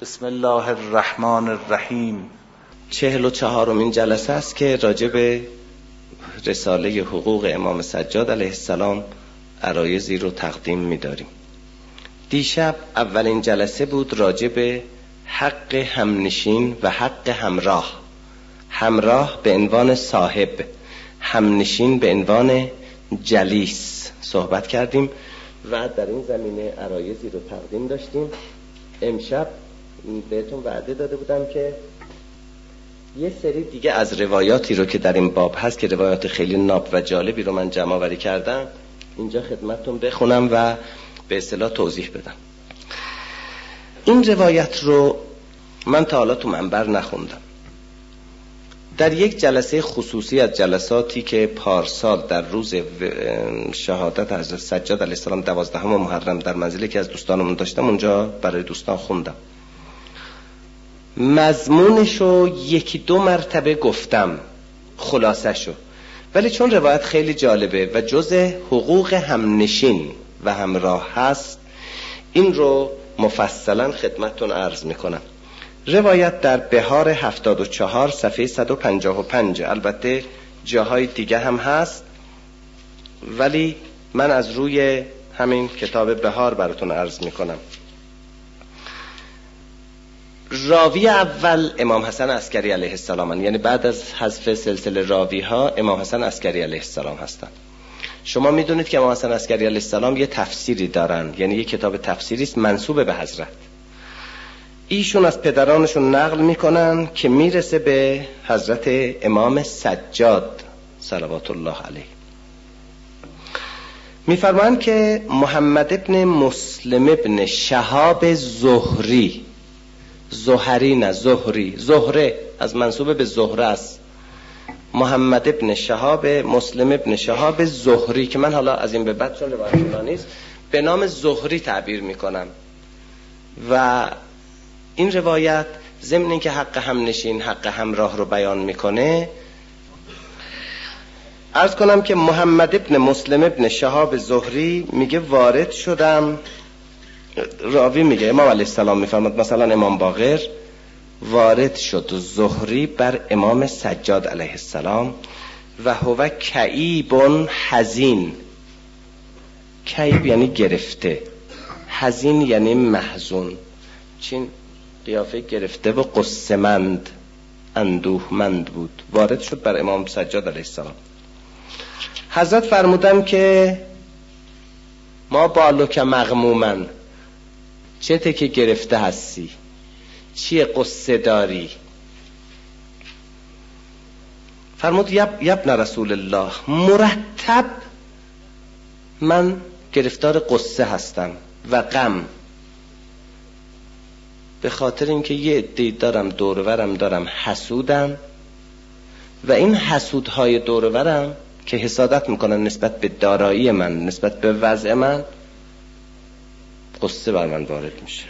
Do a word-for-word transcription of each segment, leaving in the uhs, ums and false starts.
بسم الله الرحمن الرحیم. چهل و چهارمین جلسه است که راجع به رساله حقوق امام سجاد علیه السلام عرایضی رو تقدیم می‌داریم. دیشب اولین جلسه بود راجع به حق همنشین و حق همراه. همراه به عنوان صاحب، همنشین به عنوان جلیس صحبت کردیم و در این زمینه عرایضی رو تقدیم داشتیم. امشب بهتون وعده داده بودم که یه سری دیگه از روایاتی رو که در این باب هست که روایات خیلی ناب و جالبی رو من جمع آوری کردم اینجا خدمتتون بخونم و به اصطلاح توضیح بدم. این روایت رو من تا حالا تو منبر نخوندم. در یک جلسه خصوصی از جلساتی که پارسال در روز شهادت حضرت سجاد علیه السلام دوازدهم محرم در منزلی که از دوستانمون داشتم اونجا برای دوستان خوندم. مضمونشو یکی دو مرتبه گفتم، خلاصشو، ولی چون روایت خیلی جالبه و جز حقوق همنشین و همراه هست این رو مفصلا خدمتتون عرض میکنم. روایت در بهار هفتاد و چهار صفحه صد و پنجاه و پنج، البته جاهای دیگه هم هست ولی من از روی همین کتاب بهار براتون عرض میکنم. راوی اول امام حسن عسکری علیه السلام، یعنی بعد از حذف سلسله راوی ها امام حسن عسکری علیه السلام هستن. شما میدونید که امام حسن عسکری علیه السلام یه تفسیری دارن، یعنی یه کتاب تفسیری است منسوب به حضرت. ایشون از پدرانشون نقل میکنن که میرسه به حضرت امام سجاد صلوات الله علیه. میفرمان که محمد ابن مسلم ابن شهاب زهری، زهری نه زهری، زهره از منسوب به زهره است، محمد ابن شهاب مسلم ابن شهاب زهری که من حالا از این به بعد چون روایت نیست به نام زهری تعبیر میکنم. و این روایت ضمن اینکه حق همنشین حق همراه رو بیان میکنه، عرض کنم که محمد ابن مسلم ابن شهاب زهری میگه وارد شدم، راوی میگه امام علیه السلام میفرماد مثلا امام باقر وارد شد زهری بر امام سجاد علیه السلام و هو کئیب حزین. کئیب یعنی گرفته، حزین یعنی محزون، چین قیافه گرفته و قصه‌مند اندوهمند بود. وارد شد بر امام سجاد علیه السلام. حضرت فرمودن که ما بالک مغمومن، چته که گرفته هستی، چیه قصه داری؟ فرمود یب یبن رسول الله مرتب من گرفتار قصه هستم و غم، به خاطر اینکه یه عده‌ای دارم دورورم دارم حسودم و این حسودهای دورورم که حسادت میکنن نسبت به دارایی من، نسبت به وضع من، قصه بر من وارد میشه.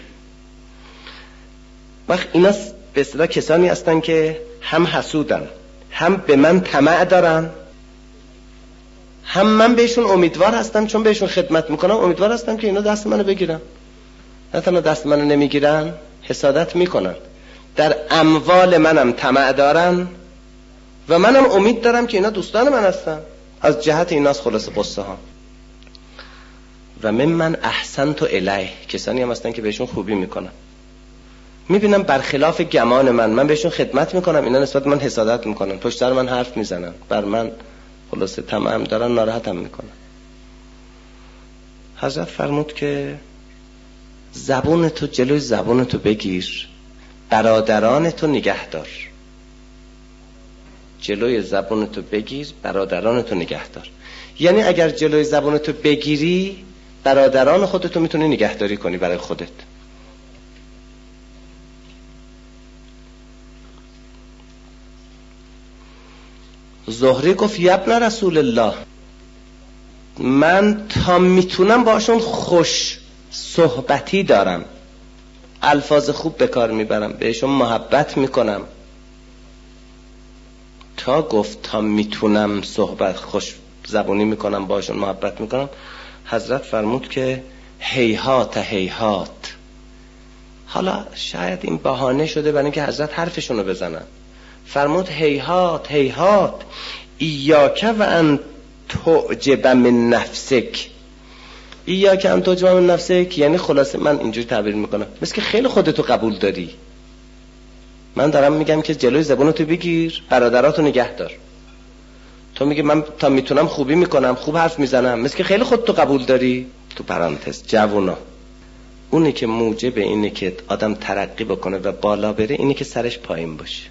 وقت اینا به اصطلاح کسانی هستن که هم حسودن، هم به من طمع دارن، هم من بهشون امیدوار هستم چون بهشون خدمت میکنم امیدوار هستم که اینا دست منو بگیرن. نه تنها دست منو نمیگیرن، حسادت میکنن، در اموال منم طمع دارن و منم امید دارم که اینا دوستان من هستن. از جهت ایناست خلاص قصه ها. و من من احسنت الیه، کسانی هم هستن که بهشون خوبی میکنن، میبینم برخلاف گمان من من بهشون خدمت میکنم، اینا نسبت من حسادت میکنن، پشت سر من حرف میزنن، بر من خلاصه طمع دارن، ناراحتم میکنن. حضرت فرمود که زبون تو جلوی زبون تو بگیر، برادران تو نگه دار. جلوی زبون تو بگیر، برادران تو نگه دار. یعنی اگر جلوی زبون تو بگیری برادران خودتو میتونی نگهداری کنی برای خودت. زهری گفت یبن رسول الله من تا میتونم باشون خوش صحبتی دارم، الفاظ خوب به کار میبرم، بهشون محبت میکنم. تا گفت تا میتونم صحبت خوش زبونی میکنم باشون محبت میکنم، حضرت فرمود که هیهات هیهات حالا شاید این بهانه شده برای اینکه حضرت حرفشون رو بزنن. فرمود هیهات هیهات ایاک و ان تعجب من نفسک. ایاک ان تعجب من نفسک یعنی خلاصه من اینجوری تعبیر میکنم مثل که خیلی خودتو قبول داری. من دارم میگم که جلوی زبونتو بگیر، برادراتو نگه دار. تو میگی من تا میتونم خوبی میکنم، خوب حرف میزنم، مثل که خیلی خودتو قبول داری. تو پرانتز جوونا، اونی که موجب اینه که آدم ترقی بکنه و بالا بره اینه که سرش پایین باشه.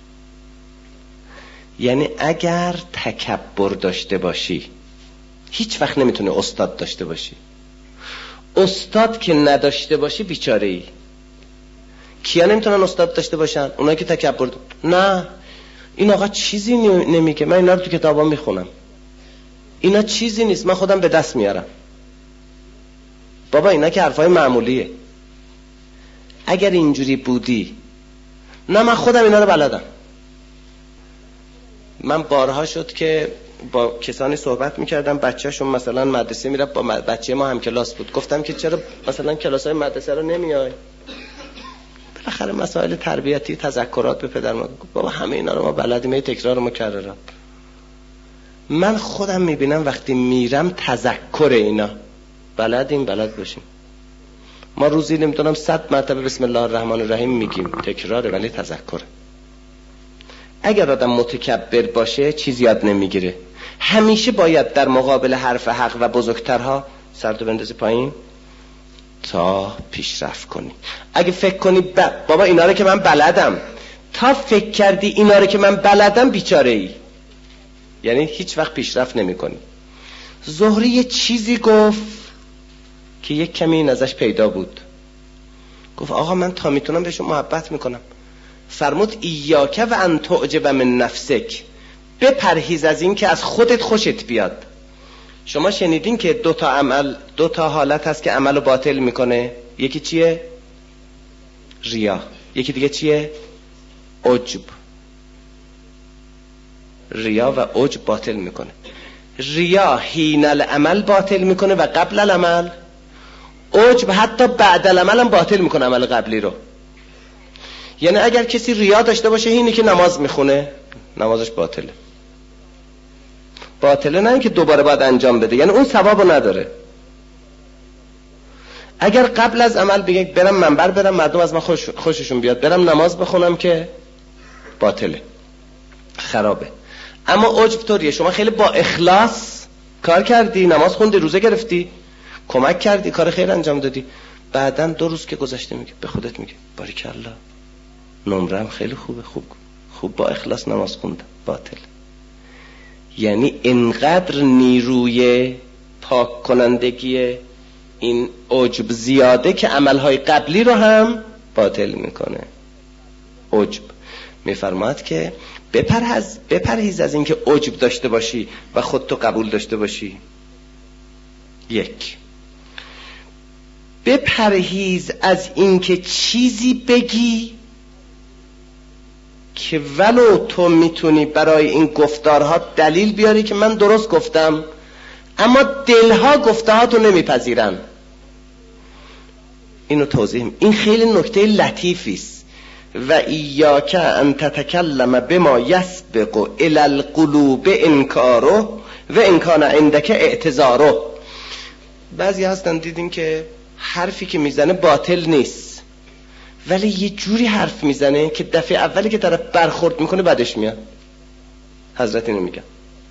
یعنی اگر تکبر داشته باشی هیچ وقت نمیتونه استاد داشته باشی. استاد که نداشته باشی بیچاره ای. کیا نمیتونن استاد داشته باشن؟ اونایی که تکبر داشته. نه این آقا چیزی نمیگه، من اینا رو تو کتابا میخونم، اینا چیزی نیست، من خودم به دست میارم. بابا اینا که حرفای معمولیه. اگر اینجوری بودی، نه من خودم اینا رو بلدم. من بارها شد که با کسانی صحبت میکردم، بچه‌شون مثلا مدرسه میره، با بچه ما هم کلاس بود، گفتم که چرا مثلا کلاسای مدرسه رو نمیای؟ بالاخره مسائل تربیتی، تذکرات به پدر مادر. بابا همه اینا رو ما بلدیم، تکرار و مکررات. من خودم میبینم وقتی میرم تذکر اینا بلدیم، بلد باشیم. ما روزی نمیدونم صد مرتبه بسم الله الرحمن الرحیم میگیم، تکراره ولی تذکره. اگر آدم متکبر باشه چیز یاد نمیگیره. همیشه باید در مقابل حرف حق و بزرگترها سرتو بندازی پایین تا پیشرفت کنی. اگه فکر کنی ب... بابا اینا رو که من بلدم، تا فکر کردی اینا رو که من بلدم بیچاره ای، یعنی هیچ وقت پیشرفت نمی کنی. زهری یه چیزی گفت که یک کمی این ازش پیدا بود. گفت آقا من تا میتونم بهشون محبت میکنم. فرمود ایاک و ان تعجب من نفسک، بپرهیز از این که از خودت خوشت بیاد. شما شنیدین که دو تا عمل، دو تا حالت هست که عملو باطل میکنه. یکی چیه؟ ریا. یکی دیگه چیه؟ عجب. ریا و عجب باطل میکنه. ریا حین العمل باطل میکنه و قبل العمل. عجب حتی بعد العمل هم باطل میکنه عمل قبلی رو. یعنی اگر کسی ریا داشته باشه اینی که نماز میخونه، نمازش باطله. باطله نه اینکه دوباره باید انجام بده، یعنی اون ثوابو نداره. اگر قبل از عمل بگه برم منبر برم مردم از من خوش خوششون بیاد، برم نماز بخونم، که باطله، خرابه. اما عجب طوریه، شما خیلی با اخلاص کار کردی، نماز خوندی، روزه گرفتی، کمک کردی، کار خیر انجام دادی، بعداً دو روز که گذشته میگه به خودت میگه باریکالله نمرم خیلی خوبه، خوب خوب با اخلاص نماز خوندم، باطل. یعنی اینقدر نیروی پاک کنندگی این عجب زیاده که عملهای قبلی رو هم باطل میکنه. عجب میفرماد که بپرهیز بپرهیز از این که عجب داشته باشی و خودتو قبول داشته باشی. یک، بپرهیز از این که چیزی بگی که ولو تو میتونی برای این گفتارها دلیل بیاری که من درست گفتم، اما دلها گفتهاتو نمیپذیرن. اینو توضیح، این خیلی نکته لطیفی است. و ایاک ان تتکلم بما یسبق الی القلوب انکاره و ان کان عندک اعتذاره. بعضی هستن دیدین که حرفی که میزنه باطل نیست، ولی یه جوری حرف میزنه که دفعه اولی که طرف برخورد میکنه بعدش میاد. حضرت اینو میگن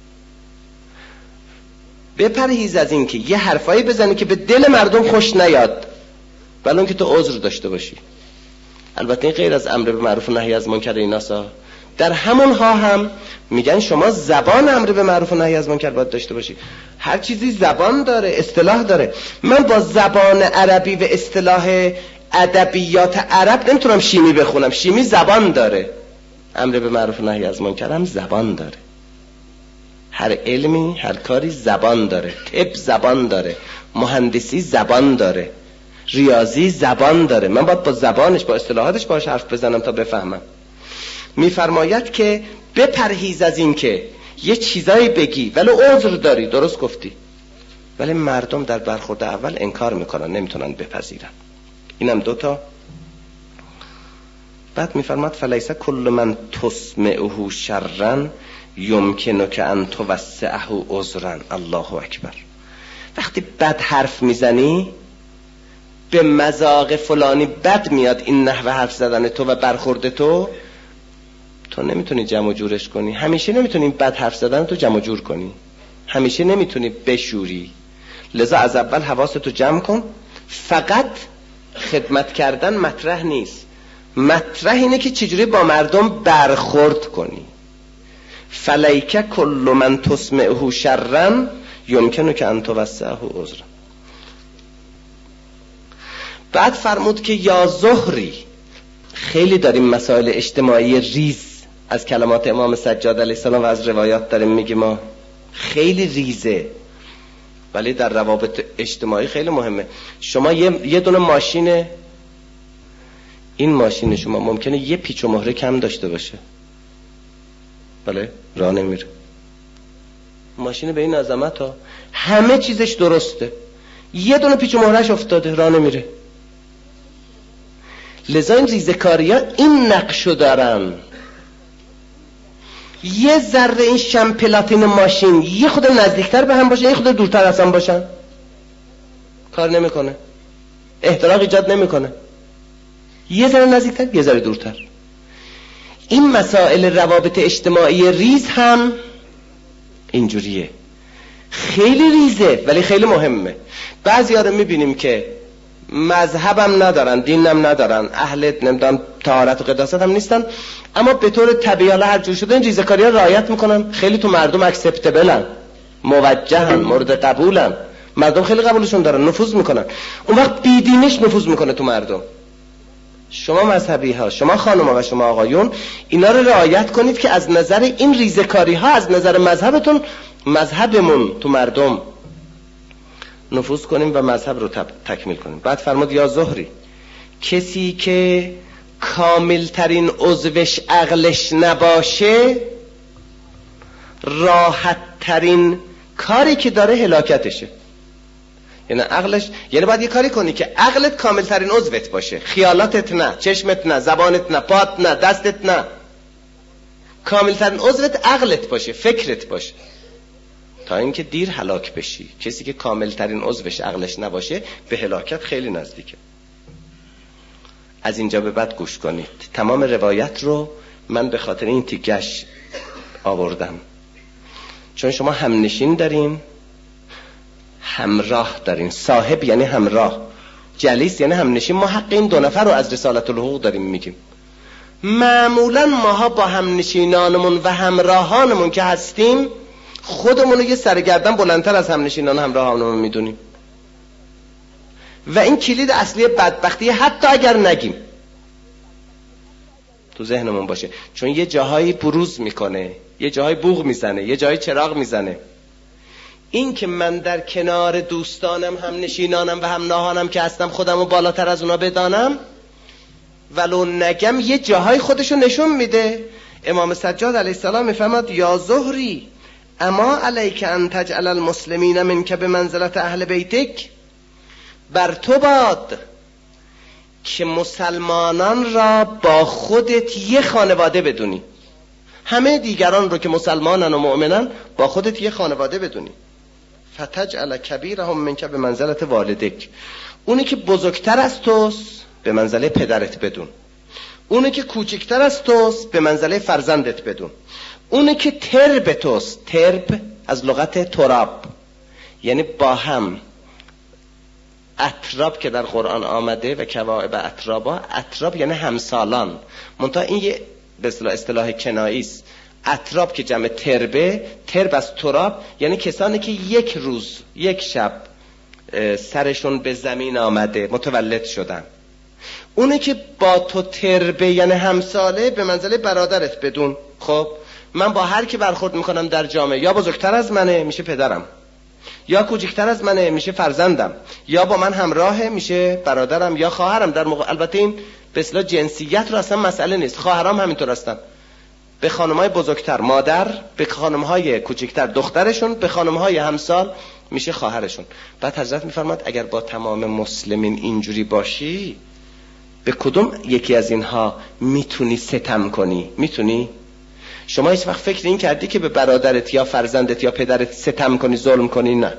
بپرهیز از این که یه حرفایی بزنی که به دل مردم خوش نیاد، بلکه که تو عذر داشته باشی. البته این غیر از امر به معروف و نهی از منکر ایناسا. در همونها هم میگن شما زبان امر به معروف و نهی از منکر باید داشته باشی. هر چیزی زبان داره، اصطلاح داره. من با زبان عربی و اصطلاح ادبیات عرب نمیتونم شیمی بخونم. شیمی زبان داره، امر به معروف و نهی از منکر هم زبان داره. هر علمی، هر کاری زبان داره. طب زبان داره، مهندسی زبان داره، ریاضی زبان داره. من باید با زبانش، با اصطلاحاتش باهاش حرف بزنم تا بفهمم. میفرماید که بپرهیز از این که یه چیزایی بگی ولی عذر داری، درست گفتی، ولی مردم در برخورد اول انکار میکنن، نمیتونن بپذیرن. اینم دوتا بعد میفرماد فلیس کل من تسمعه شرا یمکنک ان توسعه عذرا. الله اکبر. وقتی بد حرف میزنی به مذاق فلانی بد میاد این نحوه حرف زدن تو و برخورد تو، تو نمیتونی جمع جورش کنی. همیشه نمیتونی بد حرف زدن تو جمع جور کنی، همیشه نمیتونی بشوری. لذا از اول حواستو جمع کن. فقط خدمت کردن مطرح نیست، مطرح اینه که چجوری با مردم برخورد کنی. فلیک کل من تسمعه شرا یمکنک ان توسعه عذرا. بعد فرمود که یا زهری. خیلی داریم مسائل اجتماعی ریز از کلمات امام سجاد علیه السلام و از روایات داریم میگیم ما خیلی ریزه، ولی در روابط اجتماعی خیلی مهمه. شما یه, یه دونه ماشین، این ماشین شما ممکنه یه پیچ و مهره کم داشته باشه، بله راه نمیره. ماشین به این عظمت ها همه چیزش درسته، یه دونه پیچ و مهرهش افتاده راه نمیره. لذا این ریزکاری ها این نقشو دارن. یه ذره این شم پلاتین ماشین یه خود نزدیکتر به هم باشن یه خود دورتر از هم باشن کار نمیکنه، احتراق ایجاد نمیکنه. یه ذره نزدیکتر یه ذره دورتر. این مسائل روابط اجتماعی ریز هم اینجوریه، خیلی ریزه ولی خیلی مهمه. بعضیا رو میبینیم که مذهبم ندارن، دینم ندارن، اهل نمیدونم طهارت و قداست هم نیستن، اما به طور طبیعی هر جور شده این ریزکاری ها رعایت میکنن. خیلی تو مردم اکسپتبلن، موجهن، مورد قبولن، مردم خیلی قبولشون دارن، نفوذ میکنن. اون وقت بیدینش نفوذ میکنه تو مردم. شما مذهبی ها، شما خانم و شما آقایون اینا رو رعایت کنید که از نظر این ریزکاری ها از نظر مذهبتون، مذهبمون تو مردم نفوذ کنیم و مذهب رو تکمیل کنیم. بعد فرمود یا زهری، کسی که کامل ترین عضوش عقلش نباشه راحت ترین کاری که داره هلاکتشه. یعنی عقلش، یعنی باید یه کاری کنی که عقلت کامل ترین عضوت باشه، خیالاتت نه، چشمت نه، زبانت نه، پات نه، دستت نه، کامل ترین عضوت عقلت باشه، فکرت باشه، تا اینکه دیر هلاک بشی. کسی که کامل ترین عضوش عقلش نباشه به هلاکت خیلی نزدیکه. از اینجا به بعد گوش کنید. تمام روایت رو من به خاطر این تیکش آوردم، چون شما همنشین دارین، همراه دارین. صاحب یعنی همراه، جلیس یعنی همنشین. ما حق این دو نفر رو از رسالت الحقوق داریم میگیم. معمولا ماها با همنشینانمون و همراهانمون که هستیم خودمون رو یه سرگردن بلندتر از همنشینان و همراهانمون میدونیم و این کلید اصلی بدبختی، حتی اگر نگیم تو ذهنمون باشه، چون یه جاهایی بروز میکنه، یه جاهایی بوق میزنه، یه جاهایی چراغ میزنه. این که من در کنار دوستانم، همنشینانم و همراهانم که هستم خودم رو بالاتر از اونا بدانم ولو نگم، یه جاهای خودشو نشون میده. امام سجاد علیه السلام میفرماد یا زهری اما علیک ان تجعل المسلمین منک به منزلت اهل بیتک. بر تو باد که مسلمانان را با خودت یه خانواده بدونی، همه دیگران رو که مسلمانن و مؤمنن با خودت یه خانواده بدونی. فتجعل کبیرهم منک به منزلت والدک. اونی که بزرگتر از توست به منزله پدرت بدون، اونی که کوچکتر از توست به منزله فرزندت بدون، اونی که ترب توست، ترب از لغت تراب یعنی با هم، اتراب که در قرآن آمده و کواعب اترابا، اتراب یعنی همسالان، منتها این یه به اصطلاح اصطلاح کنایی است. اتراب که جمع تربه، ترب از تراب یعنی کسانی که یک روز یک شب سرشون به زمین آمده متولد شدن. اونی که با تو تربه یعنی همساله به منزله برادرت بدون. خب من با هر کی برخورد میکنم در جامعه، یا بزرگتر از منه میشه پدرم، یا کوچکتر از منه میشه فرزندم، یا با من همراهه میشه برادرم یا خواهرم. در موقع البته این به اصطلاح جنسیت رو اصلا مسئله نیست، خواهرام همینطور هستن. به خانم‌های بزرگتر مادر، به خانم‌های کوچکتر دخترشون، به خانم‌های همسال میشه خواهرشون. بعد حضرت میفرماد اگر با تمام مسلمین اینجوری باشی به کدوم یکی از اینها میتونی ستم کنی؟ میتونی؟ شما هیچ وقت فکر این کردی که به برادرت یا فرزندت یا پدرت ستم کنی، ظلم کنی؟ نه.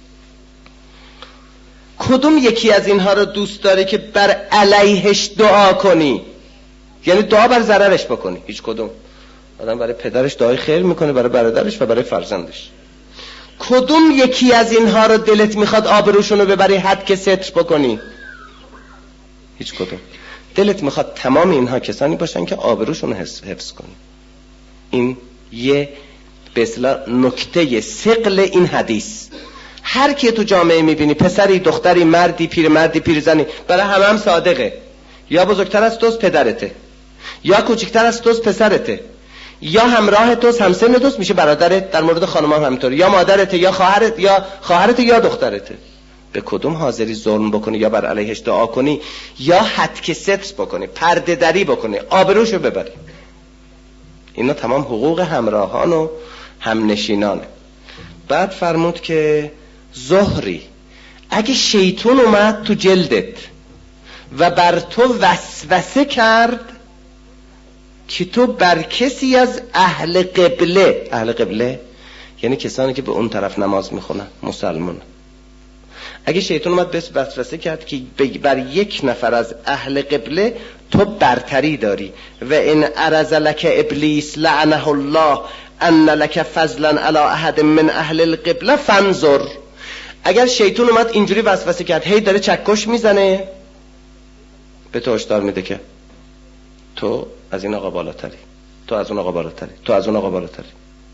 کدوم یکی از اینها رو دوست داری که بر علیهش دعا کنی؟ یعنی دعا بر ضررش بکنی؟ هیچ کدوم. آدم برای پدرش دعای خیر میکنه، برای برادرش و برای فرزندش. کدوم یکی از اینها رو دلت میخواد آبروشون رو ببری حد که ستر بکنی؟ هیچ کدوم. دلت میخواد تمام اینها کسانی باشن که آبروشون رو حفظ کنی. این یه به اصطلاح نکته ثقل این حدیث. هر کی تو جامعه میبینی، پسری، دختری، مردی، پیرمردی، پیرزنی، برای همه هم صادقه. یا بزرگتر از توست پدرته، یا کوچکتر از توست پسرته، یا همراه توست همسن توست میشه برادرت. در مورد خانم‌ها هم همینطوره، یا مادرته یا خواهرت یا خواهرت یا دخترته. به کدوم حاضری ظلم بکنی یا بر علیهش دعا کنی یا حد که ستر بکنی، پرده دری بکنی، آبروشو ببری؟ اینا تمام حقوق همراهان و همنشینانه. بعد فرمود که زهری، اگه شیطون اومد تو جلدت و بر تو وسوسه کرد که تو بر کسی از اهل قبله، اهل قبله یعنی کسانی که به اون طرف نماز میخونن، مسلمان، اگه شیطان اومد بهش وسوسه کرد که بر یک نفر از اهل قبله تو برتری داری، و ان عرض لك ابلیس لعنه الله ان لك فضلا علی احد من اهل القبله فانظر. اگر شیطان اومد اینجوری وسوسه کرد، هی داره چکش میزنه، به تو هشدار میده که تو از این آقا بالاتری، تو از اون آقا بالاتری، تو از اون آقا بالاتری.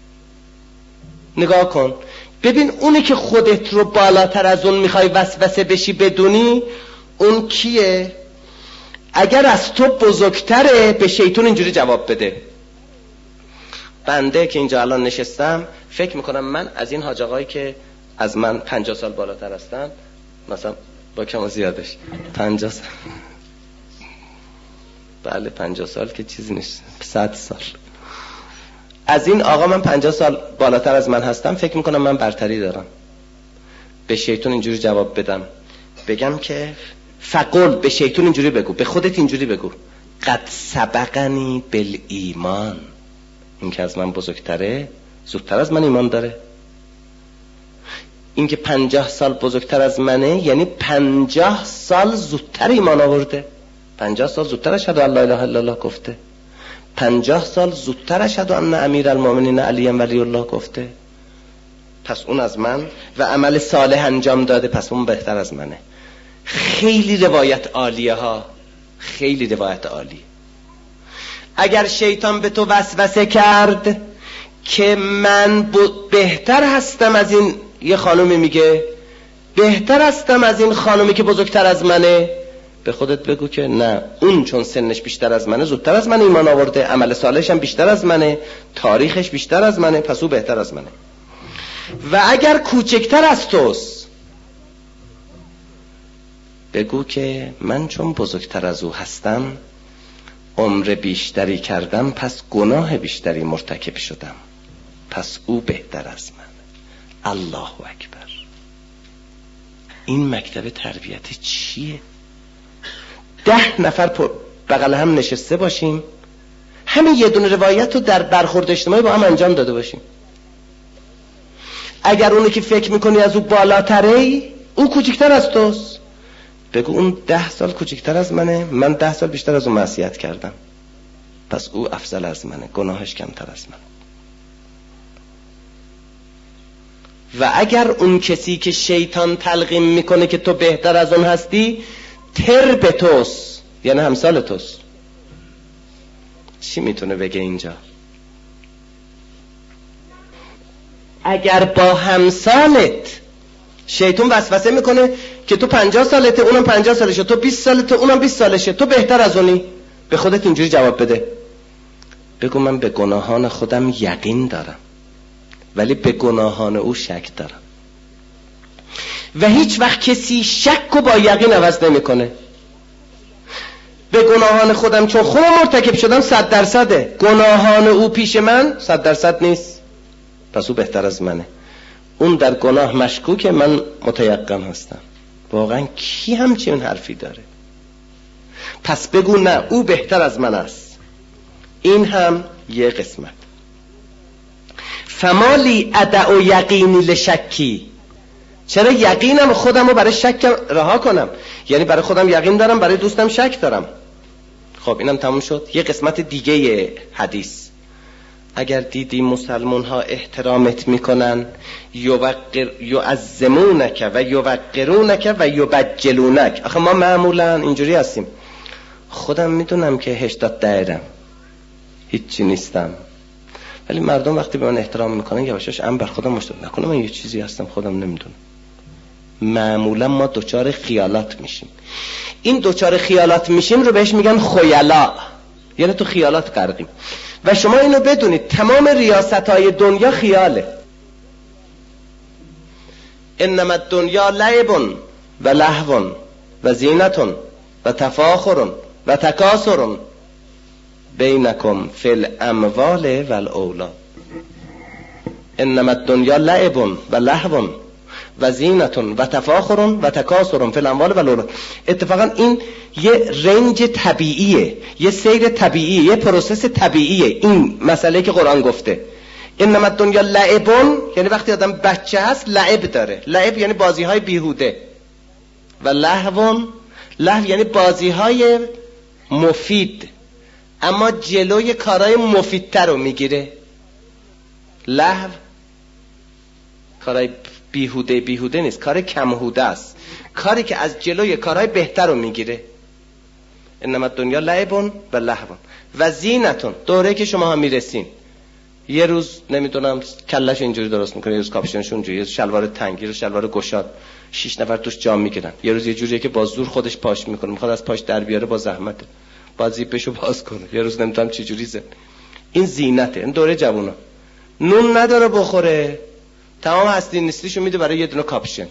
نگاه کن ببین، اونی که خودت رو بالاتر از اون میخوای وسوسه بشی بدونی اون کیه. اگر از تو بزرگتره به شیطان اینجوری جواب بده. بنده که اینجا الان نشستم فکر میکنم من از این حاج آقایی که از من پنجاه سال بالاتر هستن، مثلا با کم و زیادش پنجاه سال، بله پنجاه سال که چیزی نیست، صد سال، از این آقا من پنجاه سال بالاتر از من هستم، فکر میکنم من برتری دارم. به شیطان اینجوری جواب بدم، بگم که فقل، به شیطان اینجوری بگو، به خودت اینجوری بگو، قد سبقنی بالایمان، این که از من بزرگتره زودتر از من ایمان داره. این که پنجاه سال بزرگتر از منه یعنی پنجاه سال زودتر ایمان آورده، پنجاه سال زودتر اشهد ان لا اله الا الله گفته، پنجاه سال زودتر اشهد ان امیرالمومنین علی ولی الله گفته. پس اون از من و عمل صالح انجام داده، پس اون بهتر از منه. خیلی روایت عالیه ها، خیلی روایت عالی. اگر شیطان به تو وسوسه کرد که من بهتر هستم از این، یه خانومی میگه بهتر هستم از این خانومی که بزرگتر از منه، به خودت بگو که نه، اون چون سنش بیشتر از منه، زودتر از من ایمان آورده، عمل صالحش هم بیشتر از منه، تاریخش بیشتر از منه، پس او بهتر از منه. و اگر کوچکتر از توست بگو که من چون بزرگتر از او هستم، عمر بیشتری کردم، پس گناه بیشتری مرتکب شدم، پس او بهتر از من. الله اکبر. این مکتب تربیت چیه؟ ده نفر بغل هم نشسته باشیم، همین یه دونه روایت رو در برخورد اجتماعی با هم انجام داده باشیم. اگر اونی که فکر میکنی از او بالاتره، او کوچکتر از توست، بگو اون ده سال کوچکتر از منه، من ده سال بیشتر از اون معصیت کردم، پس او افضل از منه، گناهش کمتر از منه. و اگر اون کسی که شیطان تلقین میکنه که تو بهتر از اون هستی تر به توست، یعنی همسال توست، چی میتونه بگه اینجا؟ اگر با همسالت شیطان وسوسه میکنه که تو پنجاه سالته، اونم پنجاه سالشه، تو بیست سالته، اونم بیست سالشه، تو بهتر از اونی، به خودت اینجوری جواب بده. بگو من به گناهان خودم یقین دارم ولی به گناهان او شک دارم. و هیچ وقت کسی شک و با یقین عوض نمیکنه. به گناهان خودم چون خودم مرتکب شدم صد درصده، گناهان او پیش من صد درصد نیست، پس او بهتر از منه. اون در گناه مشکوکه، من متیقن هستم. واقعا کی همچین حرفی داره؟ پس بگو نه او بهتر از من است. این هم یه قسمت. فمالی ادعو یقینی لشکی، چرا یقینم خودم رو برای شکم رها کنم؟ یعنی برای خودم یقین دارم، برای دوستم شک دارم. خب اینم تموم شد. یه قسمت دیگه حدیث، اگر دیدی مسلمان ها احترامت میکنن، یعظمونک و یوقرونک و یبجلونک. آخه ما معمولا اینجوری هستیم، خودم میدونم که هشتاد دایرم، هیچی نیستم، ولی مردم وقتی به من احترام میکنن یواشاش ام بر خودم مشتاق نکنه من یه چیزی هستم خودم نمیدونم. معمولا ما دوچار خیالات میشیم. این دوچار خیالات میشیم رو بهش میگن خیالا، یعنی تو خیالات غرقیم. و شما اینو بدونید تمام ریاست‌های دنیا خیاله. انما الدنیا لعب و لهو و زینت و تفاخر و تکاثر بینکم فی الاموال و الاولاد. انما الدنیا لعب و لهو و زینت و تفاخر و تکاثر فی الاموال و الاولاد. اتفاقا این یه رنج طبیعیه، یه سیر طبیعیه، یه پروسس طبیعیه. این مسئله که قرآن گفته انما الدنیا لعب، یعنی وقتی آدم بچه هست لعب داره. لعب یعنی بازی های بیهوده. و لهو، لهو یعنی بازی های مفید، اما جلوی کارهای مفیدتر رو میگیره. لهو کارهای بیهوده بیهوده نیست، کار کمهوده است، کاری که از جلوی کارهای بهتر رو میگیره. انما الدنیا لعب و لهو و زینتون. دوره که شما ها میرسین، یه روز نمیدونم کلش اینجوری درست میکنه، یه روز کاپشنش اونجوری، یه روز شلوار تنگی رو شلوار گشاد، شش نفر توش جام میگیرن. یه روز یه جوریه که با زور خودش پاش میکنه، میخواد از پاش در بیاره با زحمت، بازی پشو باز کنه. یه روز نمیدونم چه جوری زن. این زینته. این دوره جوونا. نون نداره بخوره، تمام هستی نیستیشو میده برای یه دونه کاپشن.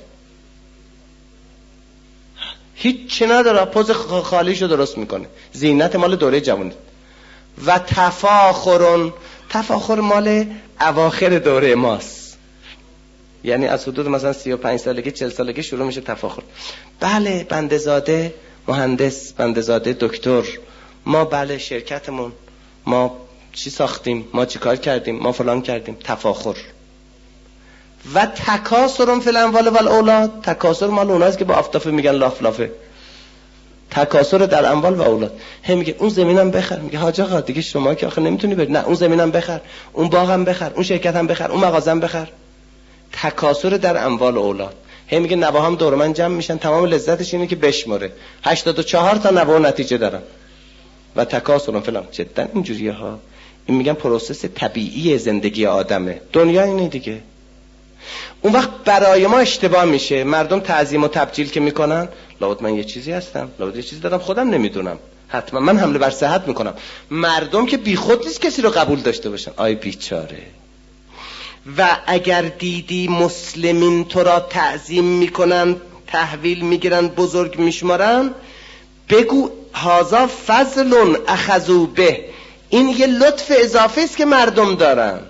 هیچ چی نداره، پوز خالیشو درست میکنه. زینت مال دوره جوانی. و تفاخرون، تفاخر مال اواخر دوره ماست. یعنی از حدود مثلا سی و پنج سالگی چهل سالگی شروع میشه تفاخر. بله بنده‌زاده مهندس، بنده‌زاده دکتر، ما بله شرکتمون، ما چی ساختیم، ما چی کار کردیم، ما فلان کردیم. تفاخر. و تکاثر فی الاموال و الاولاد. تکاثر مال اوناست که با آفتافه میگن لاف لافه. تکاثر در اموال و اولاد. هم میگه اون زمینم بخر، میگه حاج آقا دیگه شما که آخه نمیتونی بری. نه اون زمینم بخر، اون باغم بخر، اون شرکتم بخر، اون مغازم بخر. تکاثر در اموال و اولاد. هم میگه نواهام دور من جمع میشن، تمام لذتش اینه که بشمره. هشتاد و چهار تا نوه و نتیجه دارم. و تکاثر فلان. جدا اینجوریه ها. این میگن پروسس طبیعی زندگی آدمه. دنیا اینه دیگه. اون وقت برای ما اشتباه میشه. مردم تعظیم و تبجیل که میکنن، لابد من یه چیزی هستم، لابد یه چیزی دارم خودم نمیدونم، حتما من حمله بر صحت میکنم. مردم که بی خود نیست کسی رو قبول داشته باشن. آی بیچاره. و اگر دیدی مسلمین تو را تعظیم میکنن، تحویل میگیرن، بزرگ میشمارن، بگو هازا فضل اخذو به. این یه لطف اضافه است که مردم دارن.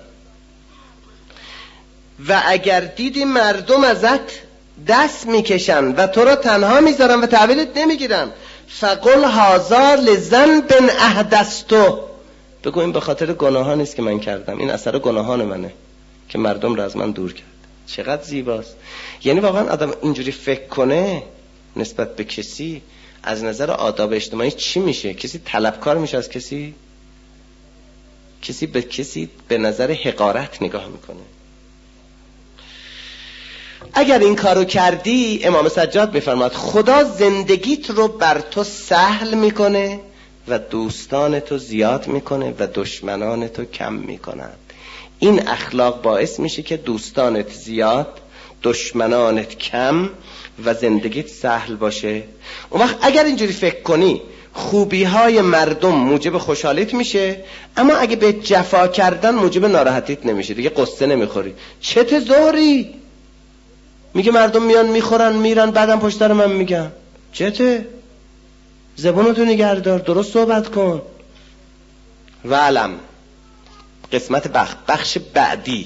و اگر دیدی مردم ازت دست میکشن و تو را تنها میذارن و تحویلت نمیگیرن، فقل هازا لذنب احدثتو. بگو این به خاطر گناهان نیست که من کردم، این اثر گناهان منه که مردم را از من دور کرد. چقدر زیباست. یعنی واقعا آدم اینجوری فکر کنه نسبت به کسی، از نظر آداب اجتماعی چی میشه؟ کسی طلبکار میشه از کسی؟ کسی به کسی به نظر حقارت نگاه میکنه. اگر این کارو کردی، امام سجاد میفرماد خدا زندگیت رو بر تو سهل میکنه و دوستان تو زیاد میکنه و دشمنان تو کم میکنند. این اخلاق باعث میشه که دوستانت زیاد، دشمنانت کم و زندگیت سهل باشه. اون وقت اگر اینجوری فکر کنی، خوبی های مردم موجب خوشحالیت میشه، اما اگه به جفا کردن موجب ناراحتیت نمیشه. دیگه قصه نمیخوری. چته زوری؟ میگه مردم میان میخورن میرن، بعدم پشت سر من میگن چته؟ زبونتو نگهدار، درست صحبت کن. و علم قسمت بخ... بخش بعدی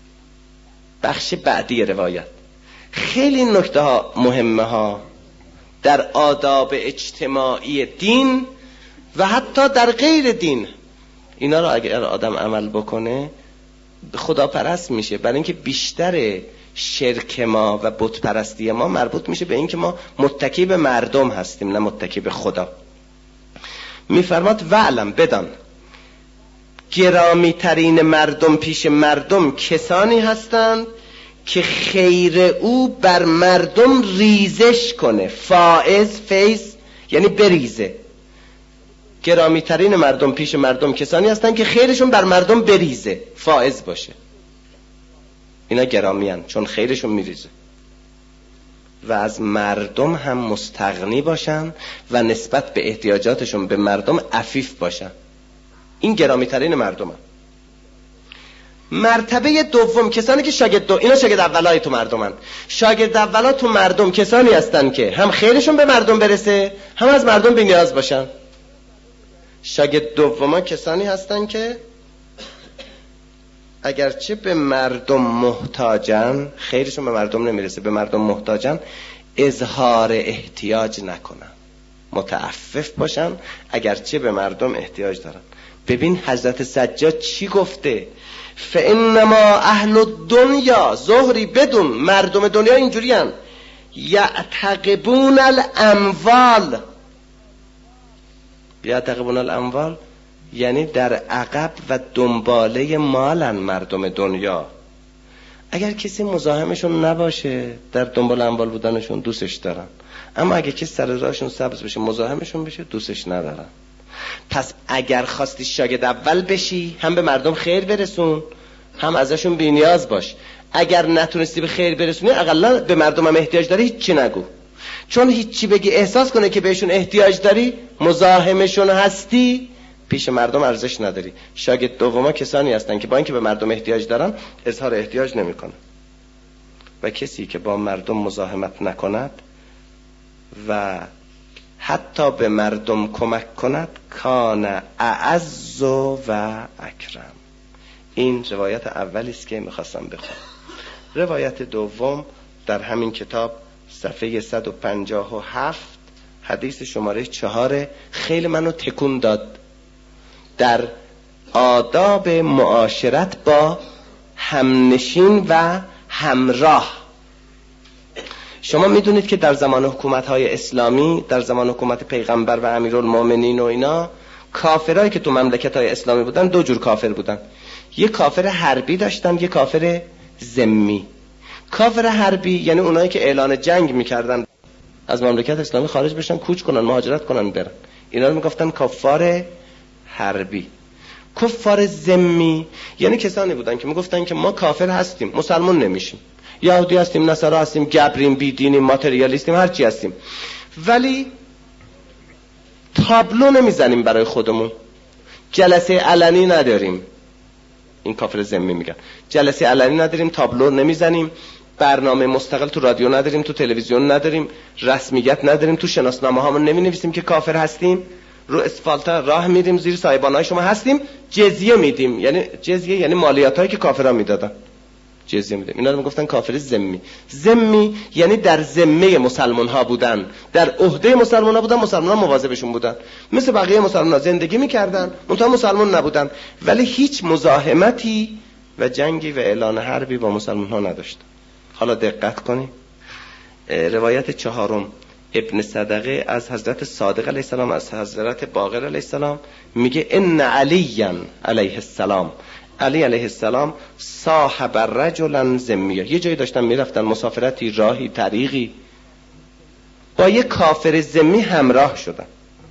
بخش بعدی روایت. خیلی نکته ها مهمه ها. در آداب اجتماعی دین و حتی در غیر دین. اینا رو اگر آدم عمل بکنه خداپرست میشه، برای اینکه بیشتر شرک ما و بت پرستی ما مربوط میشه به اینکه ما متکی به مردم هستیم نه متکی به خدا. میفرماد وعلم بدان گرامی ترین مردم پیش مردم کسانی هستند که خیر او بر مردم ریزش کنه. فائز فیض یعنی بریزه. گرامی ترین مردم پیش مردم کسانی هستند که خیرشون بر مردم بریزه، فائز باشه. اینا گرامی هستند چون خیرشون میریزه. و از مردم هم مستغنی باشن و نسبت به احتیاجاتشون به مردم عفیف باشن. این گرامی ترین مردم هم. مرتبه دوم کسانی که شاگرد دو... اینا شاگرد اولای تو مردمن. شاگرد اولا تو مردم کسانی هستن که هم خیرشون به مردم برسه هم از مردم بی نیاز باشن. شاگرد دوما کسانی هستن که اگرچه به مردم محتاجن، خیرشون به مردم نمیرسه، به مردم محتاجن، اظهار احتیاج نکنن، متعفف باشن اگرچه به مردم احتیاج دارن. ببین حضرت سجاد چی گفته؟ فانما اهل الدنیا زهری بدون مردم دنیا اینجوری هن یعتقبون الاموال. یعتقبون الاموال یعنی در عقب و دنباله مالن مردم دنیا. اگر کسی مزاحمشون نباشه در دنبال اموال بودنشون دوستش دارن، اما اگر کسی سر راهشون سبز بشه مزاحمشون بشه دوستش ندارن. پس اگر خواستی شاگرد اول بشی هم به مردم خیر برسون هم ازشون بی نیاز باش. اگر نتونستی به خیر برسونی اقلا به مردم هم احتیاج داری هیچی نگو، چون هیچی بگی احساس کنه که بهشون احتیاج داری مزاحمشون هستی پیش مردم ارزش نداری. شاگرد دوما کسانی هستن که با اینکه به مردم احتیاج دارن اظهار احتیاج نمیکنن. و کسی که با مردم مزاحمت نکند و حتی به مردم کمک کند کان اعز و اکرم. این روایت اولی است که میخواستم بخونم. روایت دوم در همین کتاب صفحه صد و پنجاه و هفت حدیث شماره چهار خیلی منو تکون داد. در آداب معاشرت با همنشین و همراه. شما میدونید که در زمان حکومت‌های اسلامی، در زمان حکومت پیغمبر و امیرالمومنین و اینا، کافرایی که تو مملکت‌های اسلامی بودن دو جور کافر بودن. یه کافر حربی داشتن، یه کافر ذمی. کافر حربی یعنی اونایی که اعلان جنگ میکردن از مملکت اسلامی خارج بشن، کوچ کنن، مهاجرت کنن برن، اینا رو میگفتن کفار حربی. کفار ذمی یعنی کسانی بودن که میگفتن که ما کافر هستیم مسلمان نمیشیم، یهودی هستیم، نصارا هستیم، گبریم، بیدینیم، ماتریالیستیم، هر چی هستیم، ولی تابلو نمیزنیم برای خودمون، جلسه علنی نداریم. این کافر ذمی میگن جلسه علنی نداریم، تابلو نمیزنیم، برنامه مستقل تو رادیو نداریم، تو تلویزیون نداریم، رسمیت نداریم، تو شناسنامه هامون نمینویسیم که کافر هستیم، رو اسفالت راه میریم، زیر سایبانای شما هستیم، جزیه میدیم. یعنی جزیه یعنی مالیاتایی که کافرها میدادن، جزیه میدیم. اینا رو میگفتن کافر ذمی. ذمی یعنی در ذمه مسلمان ها بودن، در عهده مسلمان ها بودن، مسلمان ها مواظبشون بودن، مثل بقیه مسلمان ها زندگی میکردن، منتها مسلمان نبودن، ولی هیچ مزاحمتی و جنگی و اعلان حربی با مسلمان ها نداشتن. حالا دقت کنید، روایت چهارم ابن صدقه از حضرت صادق علیه السلام، از حضرت باقر علیه السلام میگه ان علی علیه السلام، علی علیه السلام صاحب رجلا ذمیه، یه جایی داشتن میرفتن مسافرتی، راهی، طریقی، با یه کافر ذمی همراه شدن.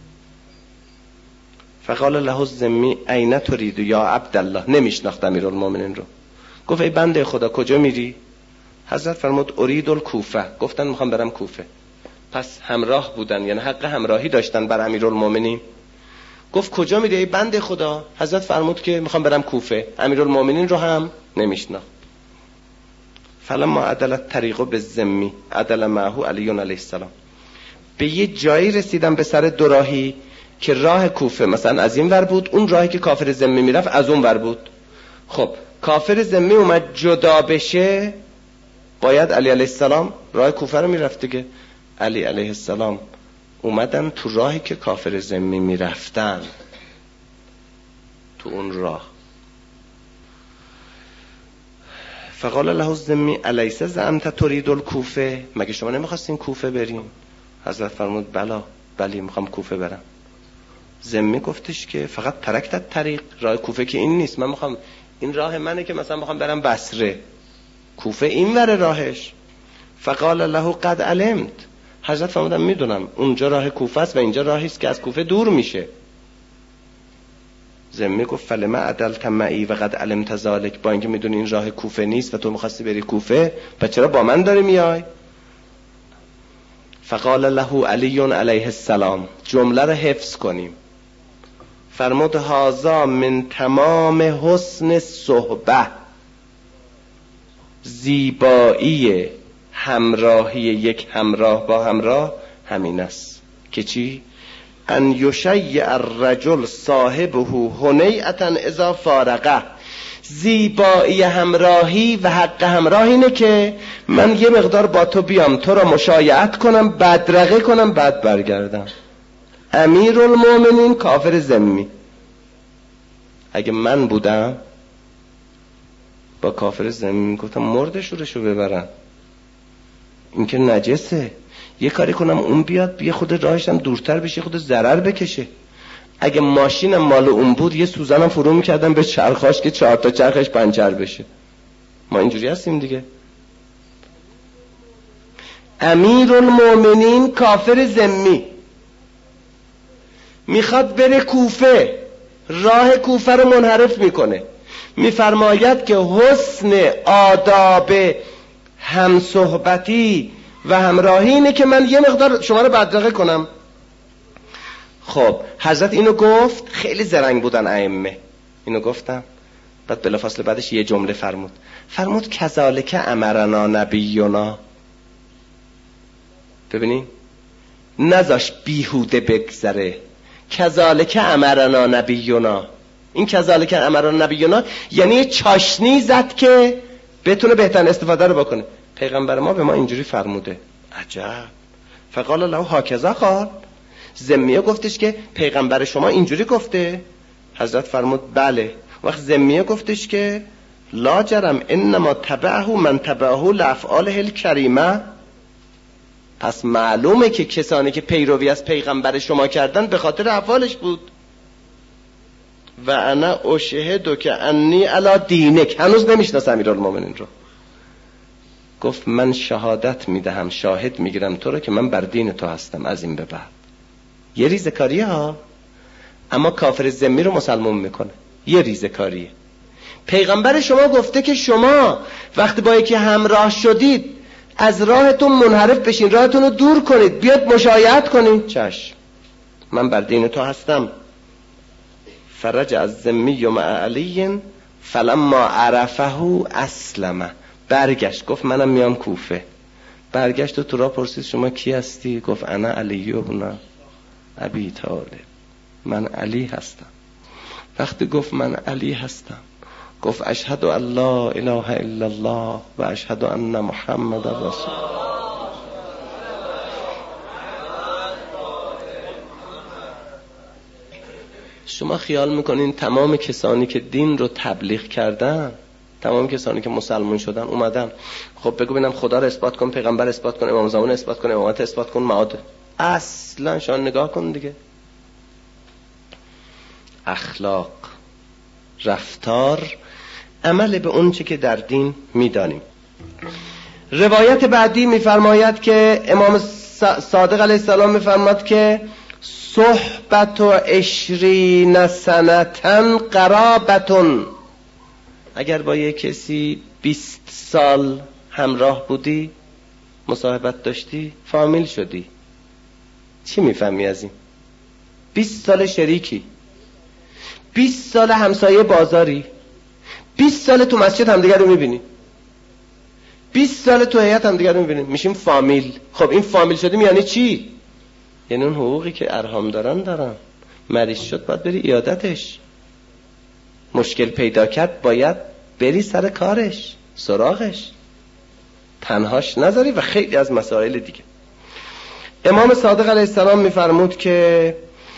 فقال له الذمی این ترید یا عبدالله، نمیشناخت امیرالمومنین رو. گفت ای بنده خدا کجا میری؟ حضرت فرمود ارید الکوفه، گفتن میخوام برم کوفه. پس همراه بودن، یعنی حق همراهی داشتن بر امیرالمومنین. گفت کجا میری ای بنده خدا؟ حضرت فرمود که میخوام برم کوفه. امیرالمومنین رو هم نمیشناخت. فلما عدل الطریق بالذمی عدل معه علی علیه السلام. به یه جایی رسیدم به سر دوراهی که راه کوفه مثلا از این ور بود، اون راهی که کافر ذمی میرفت از اون ور بود. خب کافر ذمی اومد جدا بشه، باید علی علیه السلام راه کوفه رو میرفت دیگه. علی علیه السلام اومدن تو راهی که کافر ذمی میرفتن، تو اون راه. فقال له الذمی الیس زعمت ترید الکوفه، مگه شما نمیخواستین کوفه بریم؟ حضرت فرمود بلا بلی میخوام کوفه برم. ذمی گفتش که فقط ترکت طریق، راه کوفه که این نیست، من میخوام، این راه منه که مثلا میخوام برم بصره، کوفه این وره راهش. فقال له قد علمت، حضرت فرمودن میدونم اونجا راه کوفه است و اینجا راهی است که از کوفه دور میشه. ذمی گفت فلما عدلت معی و قد علمت ذلک، با اینکه میدونی این راه کوفه نیست و تو میخواستی بری کوفه، پس چرا با من داری میای؟ فقال له علی علیه السلام، جمله رو حفظ کنیم. فرمود هذا من تمام حسن صحبه، زیبایی همراهی یک همراه با همراه همین است که چی؟ ان یشیع الرجل صاحبه هنیئة اذا فارقه. زیبایی همراهی و حق همراه اینه که من یه مقدار با تو بیام، تو را مشایعت کنم، بدرقه کنم، بعد برگردم. امیرالمومنین کافر ذمی، اگه من بودم با کافر ذمی گفتم مرد شورشو ببرن، این که نجسه، یه کاری کنم اون بیاد یه خود راهش هم دورتر بشه، خود ضرر بکشه. اگه ماشینم مال اون بود یه سوزنم فرو میکردم به چرخاش که چهار تا چرخش پنچر بشه. ما اینجوری هستیم دیگه. امیرالمومنین کافر ذمی میخواد بره کوفه، راه کوفه رو منحرف میکنه، میفرماید که حسن آداب همصحبتی و همراهی اینه که من یه مقدار شما رو بدرقه کنم. خب حضرت اینو گفت، خیلی زرنگ بودن ائمه، اینو گفتم. بعد بلافاصله بعدش یه جمله فرمود، فرمود کذالک امرنا نبینا. ببینین نذاش بیهوده بگذره، کذالک امرنا نبینا. این کذالک امرنا نبینا یعنی چاشنی زد که بتونه بهترین استفاده رو بکنه. پیغمبر ما به ما اینجوری فرموده. عجب. فقال له هاکذا قال، ذمیه گفتش که پیغمبر شما اینجوری گفته؟ حضرت فرمود بله. وقت ذمیه گفتش که لا جرم انما تبعه من تبعه لافعاله الکریمه، پس معلومه که کسانی که پیروی از پیغمبر شما کردن به خاطر افعالش بود. و انا اشهد که انی علی دینک، هنوز نمیشناسم امیرالمومنین رو. گفت من شهادت میدهم، شاهد میگیرم تو رو که من بر دین تو هستم از این به بعد. یه ریزه کاریه ها، اما کافر ذمی رو مسلمان میکنه، یه ریزه کاریه. پیغمبر شما گفته که شما وقتی با یکی همراه شدید از راهتون منحرف بشین، راهتون رو دور کنید، بیاد مشایعت کنید. چشم، من بر دین تو هستم. فرجع الذمی مع علی فلما عرفه اسلمه، برگشت گفت منم میام کوفه. برگشت و تو را پرسید شما کی هستی؟ گفت انا علی ابن ابی طالب، من علی هستم. وقتی گفت من علی هستم گفت اشهد ان لا اله الا الله و اشهد ان محمد رسول الله. شما خیال میکنین تمام کسانی که دین رو تبلیغ کردن، تمام کسانی که مسلمان شدن اومدن خب بگو ببینم خدا رو اثبات کن، پیغمبر اثبات کن، امام زمان اثبات کن، امامت اثبات کن، معاد؟ اصلا شما نگاه کن دیگه. اخلاق، رفتار، عمل به اون چه که در دین میدانیم. روایت بعدی میفرماید که امام صادق علیه السلام میفرماید که صحبت و عشرین سنتن قرابتون، اگر با یک کسی بیست سال همراه بودی، مصاحبت داشتی، فامیل شدی، چی میفهمی از این؟ بیست سال شریکی، بیست سال همسایه بازاری، بیست سال تو مسجد همدیگر رو میبینی، بیست سال تو هیئت همدیگر رو میبینی، میشیم فامیل. خب این فامیل شدیم یعنی چی؟ یعنی اون حقوقی که ارحام دارن دارن، مریض شد باید بری عیادتش، مشکل پیدا کرد باید بری سر کارش، سراغش، تنهاش نذاری و خیلی از مسائل دیگه. امام صادق علیه السلام میفرمود که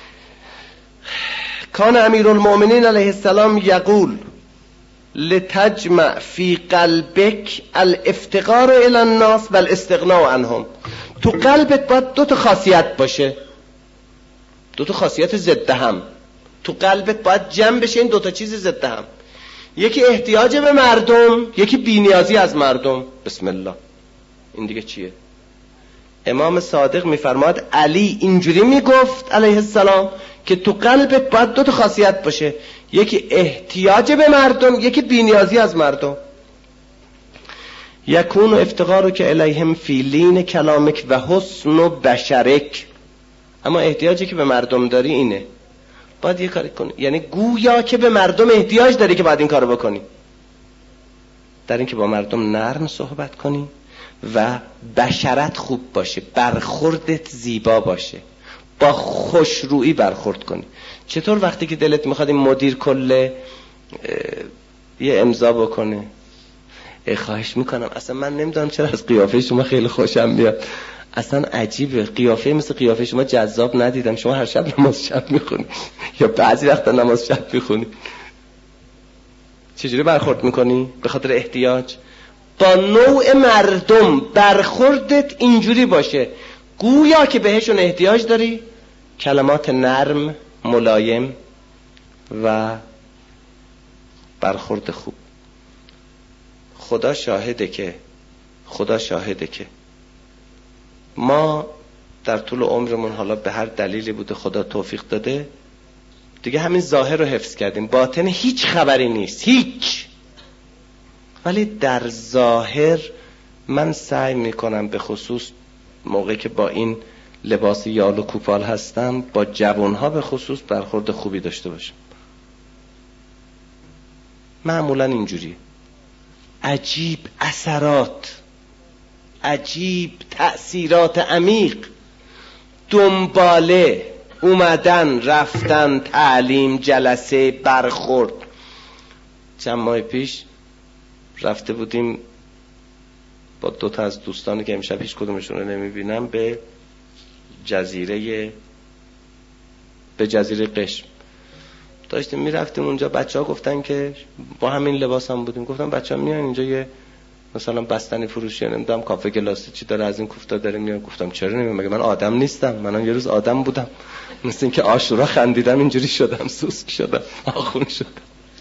کان امیرالمؤمنین علیه السلام یقول لتجمع فی قلبک الافتقار الی الناس و الاستغناء عنهم. تو قلبت باید دو تا خاصیت باشه، دو تا خاصیت ضد هم. تو قلبت باید جمع بشه این دو تا چیز ضد هم، یکی احتیاج به مردم، یکی بی‌نیازی از مردم. بسم الله. این دیگه چیه؟ امام صادق میفرماد علی اینجوری میگفت علیه السلام که تو قلبت باید دو تا خاصیت باشه، یکی احتیاج به مردم، یکی بی‌نیازی از مردم. یکون افتقارک الیهم فی لین کلامک و حسن و بشرک. اما احتیاجی که به مردم داری اینه، باید یه کاری کنی، یعنی گویا که به مردم احتیاج داری که باید این کارو بکنی، در این که با مردم نرم صحبت کنی و بشرت خوب باشه، برخوردت زیبا باشه، با خوشرویی برخورد کنی. چطور وقتی که دلت میخواد این مدیر کله یه امضا بکنه، ای خواهش میکنم، اصلا من نمیدونم چرا از قیافه شما خیلی خوشم میاد، اصلا عجیبه، قیافه مثل قیافه شما جذاب ندیدم، شما هر شب نماز شب میخونی یا بعضی وقتا نماز شب میخونی، چجوری برخورد میکنی؟ به خاطر احتیاج. با نوع مردم برخوردت اینجوری باشه گویا که بهشون احتیاج داری، کلمات نرم، ملایم و برخورد خوب. خدا شاهده که خدا شاهده که ما در طول عمرمون حالا به هر دلیلی بوده خدا توفیق داده دیگه همین ظاهر رو حفظ کردیم، باطن هیچ خبری نیست، هیچ. ولی در ظاهر من سعی میکنم به خصوص موقعی که با این لباس یال و کوپال هستم با جوانها به خصوص برخورد خوبی داشته باشم. معمولا اینجوریه. عجیب اثرات، عجیب تأثیرات عمیق، دنباله، اومدن، رفتن، تعلیم، جلسه، برخورد. چند ماه پیش رفته بودیم با دو تا از دوستانی که امشب هیچ کدومشون رو نمیبینم به جزیره به جزیره قشم. داشتیم میرفتیم اونجا، بچه ها گفتن که با همین لباس هم بودیم، گفتم بچه ها میان اینجا یه مثلا بستنی فروشی نمیدونم کافه گلاسی چی داره از این کوفتا داره میان. گفتم چرا نمیام، مگه من آدم نیستم؟ منم یه روز آدم بودم، مثل این که عاشورا خندیدم اینجوری شدم، سوسک شدم، آخون شدم.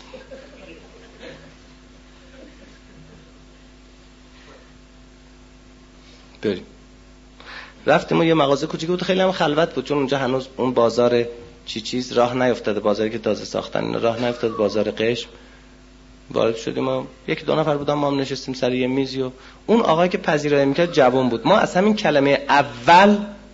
بریم. رفتیم و یه مغازه کوچیک بود، خیلی هم خلوت بود چون اونجا هنوز اون بازار چی چیز راه نیفتاده، بازاری که تازه ساختن راه نیفتاده، بازار قشم. وارد شدیم و یک دو نفر بودن، ما هم نشستیم سر یه میزی و اون آقایی که پذیرایی میکرد جوان بود. ما از همین کلمه اول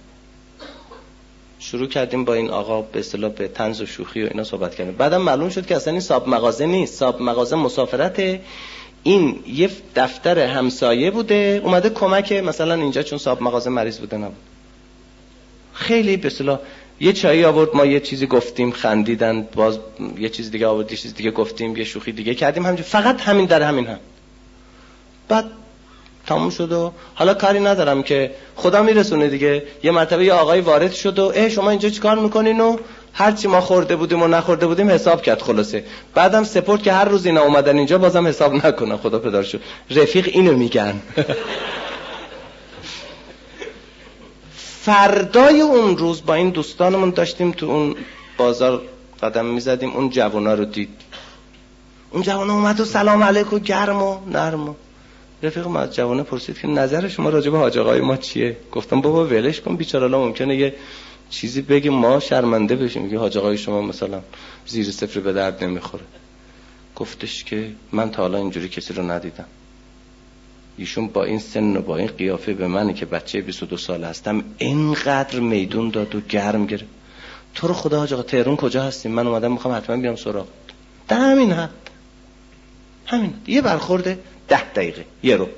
شروع کردیم با این آقا به اصطلاح به طنز و شوخی و اینا صحبت کردیم. بعدم معلوم شد که اصلا این صاحب مغازه نیست، صاحب مغازه مسافرته، این یه دفتر همسایه بوده اومده کمک، مثلا اینجا چون صاحب مغازه مریض بوده نبود. خیلی به اصطلاح یه چایی آورد، ما یه چیزی گفتیم خندیدن، باز یه چیز دیگه آورد یه چیز دیگه گفتیم، یه شوخی دیگه کردیم، همینجوری فقط همین در همین هم. بعد تموم شد و حالا کاری ندارم که خدا میرسونه دیگه. یه مرتبه یه آقای وارد شد و اه شما اینجا چیکار میکنین و هرچی ما خورده بودیم و نخورده بودیم حساب کرد خلاصه. بعدم سپورت که هر روز اینا اومدن اینجا بازم حساب نکنن، خدا پدرشو. رفیق اینو میگن. فردای اون روز با این دوستانمون داشتیم تو اون بازار قدم میزدیم، اون جوانا رو دید. اون جوانا اومد و سلام علیکم گرم و نرم و رفیق ما از جوانه پرسید که نظر شما راجع به حاج آقای ما چیه؟ گفتم بابا ولش کن بیچاره، الان ممکنه یه چیزی بگیم ما شرمنده بشیم، میگه حاج آقای شما مثلا زیر صفر به درد نمیخوره. گفتش که من تا حالا اینجوری کسی رو ندیدم، ایشون با این سن و با این قیافه به منی که بچه بیست و دو ساله هستم اینقدر میدون داد و گرم گرفت. تو رو خدا حاج آقا تهران کجا هستیم؟ من اومدم میخوام حتما بیام سراغ. در همین حد، همین یه برخورده ده دقیقه یه رو،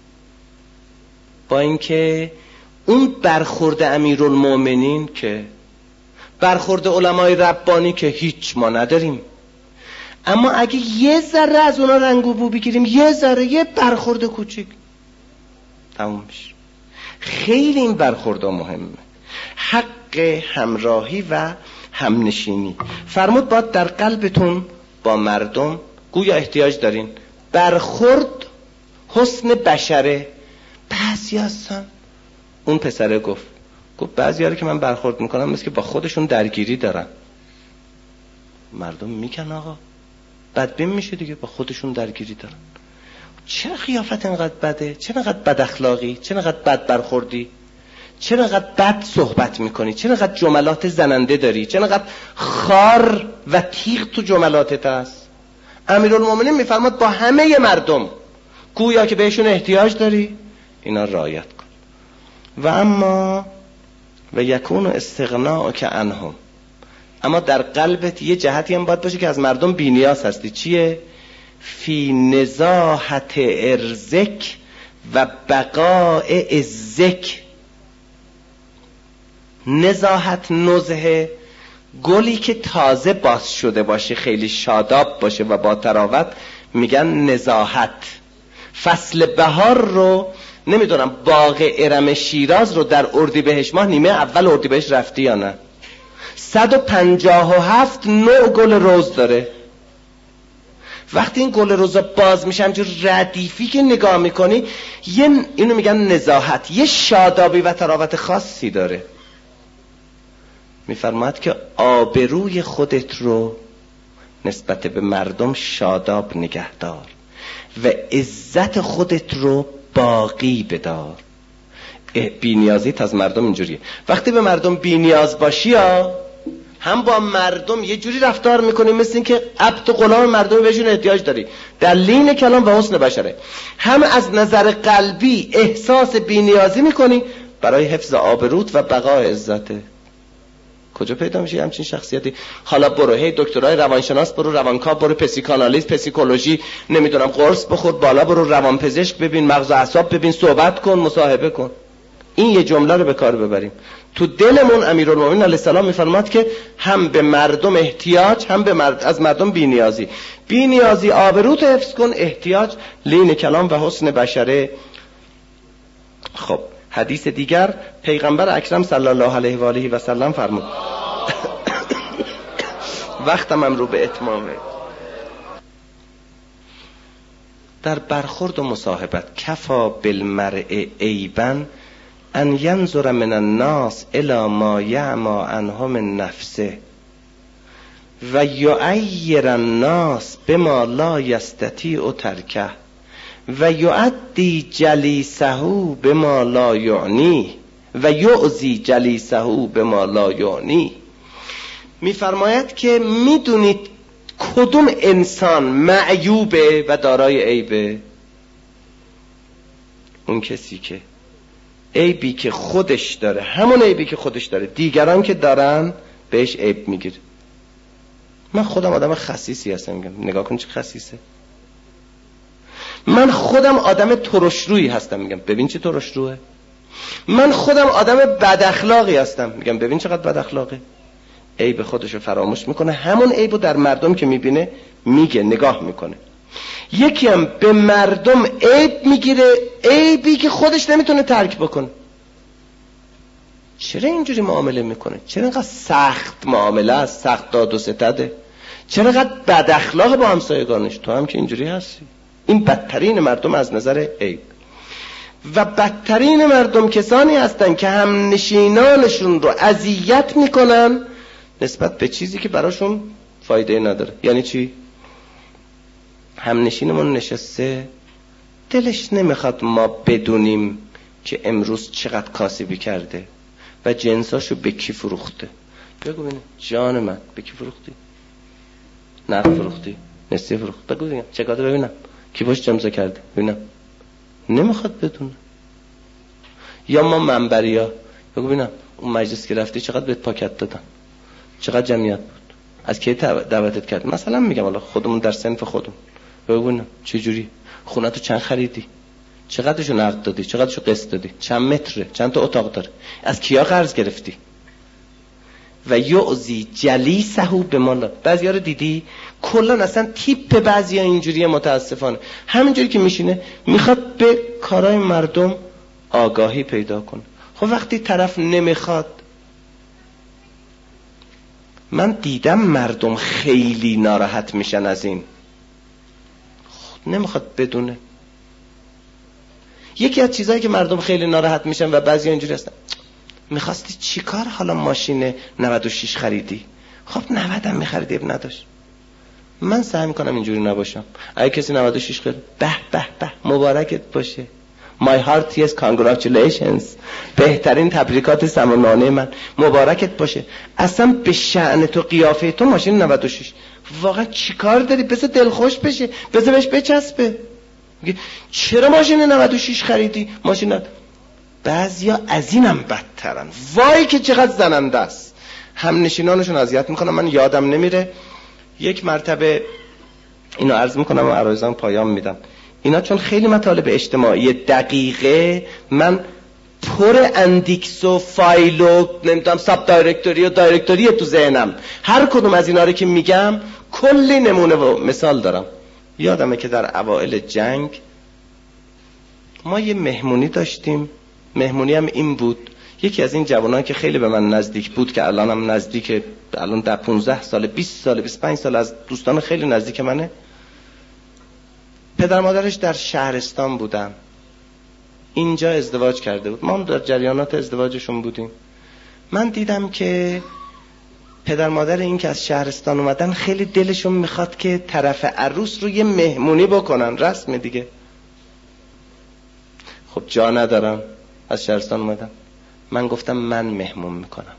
با اینکه اون برخورد امیرالمومنین که برخورد علمای ربانی که هیچ ما نداریم، اما اگه یه ذره از اونا رنگ و بو بگیریم، یه ذره، یه برخورد کوچیک تموم میشه. خیلی این برخوردها مهمه. حق همراهی و همنشینی. فرمود باید در قلبتون با مردم گویا احتیاج دارین برخورد حسن بشره. بعضی هستن، اون پسره گفت گفت بعضی ها رو که من برخورد میکنم مثل که با خودشون درگیری دارن. مردم میکن آقا بدبین میشه دیگه، با خودشون درگیری دارن. چرا خیافت اینقدر بده؟ چرا اینقدر بد اخلاقی؟ چرا اینقدر بد برخوردی؟ چرا اینقدر بد صحبت میکنی؟ چرا اینقدر جملات زننده داری؟ چرا اینقدر خار و تیغ تو جملاتت هست؟ امیرالمومنین میفرماد با همه مردم گویا که بهشون احتیاج داری اینا رعایت کن. و اما و یکون استغناء که عنهم، اما در قلبت یه جهتی هم باید باشه که از مردم بی‌نیاز هستی. چیه؟ فی نزاحت ارزک و بقاء عزک. نزاحت نزهه، گلی که تازه باز شده باشه، خیلی شاداب باشه و با تراوت میگن نزاحت. فصل بهار رو نمیدونم باغ ارم شیراز رو در اردیبهشت ماه نیمه اول اردیبهشت رفتی یا نه؟ صد و پنجاه و هفت نوع گل رز داره. وقتی این گل رز باز میشه همجور ردیفی که نگاه میکنی، یه اینو میگن نزاحت، یه شادابی و تراوت خاصی داره. میفرماید که آبروی خودت رو نسبت به مردم شاداب نگهدار و عزت خودت رو باقی بدار. بی‌نیازیت از مردم اینجوریه. وقتی به مردم بی‌نیاز باشی ها، هم با مردم یه جوری رفتار میکنی مثل این که عبد و غلام مردم بهشون احتیاج داری، در لین کلام و حسن بشره. هم از نظر قلبی احساس بی‌نیازی میکنی برای حفظ آبروت و بقای عزته. کجا پیدا میشه همچین شخصیتی؟ حالا برو هی دکترای روانشناس برو، روانکاو برو، پسیکانالیست، پسیکولوژی، نمیدونم قرص بخور، بالا برو روانپزشک ببین، مغز و اعصاب ببین، صحبت کن، مصاحبه کن. این یه جمله رو به کار ببریم. تو دلمون امیرالمومنین علیه السلام میفرماد که هم به مردم احتیاج، هم به مرد... از مردم بی‌نیازی. بی‌نیازی آبروت حفظ کن، احتیاج لین کلام و حسن بشره. خب حدیث دیگر پیغمبر اکرم صلی الله علیه و آله و سلم فرمود وقتم هم رو به اتمامه. در برخورد و مصاحبت کفا بالمرء عیبا ان ینظر من الناس الی ما یعمی عنه من نفسه و یعیر الناس بما لا یستطیع ترکه و یؤدی جلیسه بما لا یعنی و یؤذی جلیسه بما لا یعنی. میفرماید که میدونید کدوم انسان معیوبه و دارای عیبه؟ اون کسی که عیبی که خودش داره، همون عیبی که خودش داره دیگران که دارن بهش عیب میگیره. من خودم آدم خسیسی هستم، میگم نگاه کن چه خسیسه. من خودم آدم ترشرویی هستم، میگم ببین چه ترشروه. من خودم آدم بد اخلاقی هستم، میگم ببین چقدر بد اخلاقه. عیب خودشو فراموش میکنه، همون عیبو در مردم که میبینه میگه، نگاه میکنه. یکی هم به مردم عیب میگیره، عیبی که خودش نمیتونه ترک بکنه. چرا اینجوری معامله میکنه؟ چرا اینقدر سخت معامله است، سخت داد و ستده؟ چرا اینقدر بد اخلاق با همسایگانش؟ تو هم که اینجوری هستی. این بدترین مردم از نظر عیب. و بدترین مردم کسانی هستن که هم نشینانشون رو اذیت میکنن نسبت به چیزی که براشون فایده نداره. یعنی چی؟ هم نشینمون نشسته دلش نمیخواد ما بدونیم که امروز چقدر کاسبی کرده و جنساشو به کی فروخته. بگو ببینم جان من به کی فروختی؟ نقد فروختی؟ نسیه فروختی؟ بگو ببینم چقدر ببینم کی باش جمزه کرده ببینم. نمیخواد بدونه. یا ما منبریا بگو ببینم اون مجلس که رفتی چقدر بهت پاکت دادن، چقدر جمعیت بود، از کی دعوتت کرد؟ مثلا میگم حالا خودمون در صنف خودمون بگو ببینم چه جوری خونه‌تو چند خریدی، چقدرشو نقد دادی، چقدرشو قسط دادی، چند متره، چند تا اتاق داره، از کیا قرض گرفتی. و یعزی جلیسه به مالا. بعضیا رو دیدی کلا اصلا تیپ بعضیا اینجوریه، متاسفانه همینجوری که میشینه میخواد به کارهای مردم آگاهی پیدا کنه. خب وقتی طرف نمیخواد، من دیدم مردم خیلی ناراحت میشن از این، خب نمیخواد بدونه. یکی از چیزایی که مردم خیلی ناراحت میشن و بعضی اینجوری هستن، میخواستی چی کار حالا ماشین نود و شش خریدی؟ خب نود هم میخریدی، اب نداشت. من سعی میکنم اینجوری نباشم. اگه کسی نود و شش خرید، به به به مبارکت باشه. My heart yes congratulations. بهترین تبریکات سمنانه من، مبارکت باشه. اصلا به شأن تو قیافه تو ماشین نود و شش، واقعا چی کار داری؟ بذار دلخوش بشه، بذار بهش بچسبه. میگه چرا ماشین نود و شش خریدی؟ ماشین نود... بعضیا از اینم بدترن، وای که چقدر زننده است. هم نشینانشون اذیت میکنن. من یادم نمیره یک مرتبه، اینو عرض میکنم و عرایزم پایان میدم، اینا چون خیلی مطالب اجتماعی دقیقه، من پر اندیکس و فایل و نمیدونم ساب دایرکتوری و دایرکتوری تو ذهنم. هر کدوم از اینا رو که میگم کلی نمونه و مثال دارم. یادمه که در اوائل جنگ ما یه مهمونی داشتیم. مهمونی هم این بود، یکی از این جوانان که خیلی به من نزدیک بود، که الان هم نزدیک، الان در پانزده سال بیست سال بیست و پنج سال از دوستان خیلی نزدیک منه، پدر مادرش در شهرستان بودن، اینجا ازدواج کرده بود، ما هم در جریانات ازدواجشون بودیم. من دیدم که پدر مادر این که از شهرستان اومدن خیلی دلشون میخواد که طرف عروس رو یه مهمونی بکنن، رسم دیگه. خب جا ندارم، از شهرستان اومدم. من گفتم من مهمون میکنم،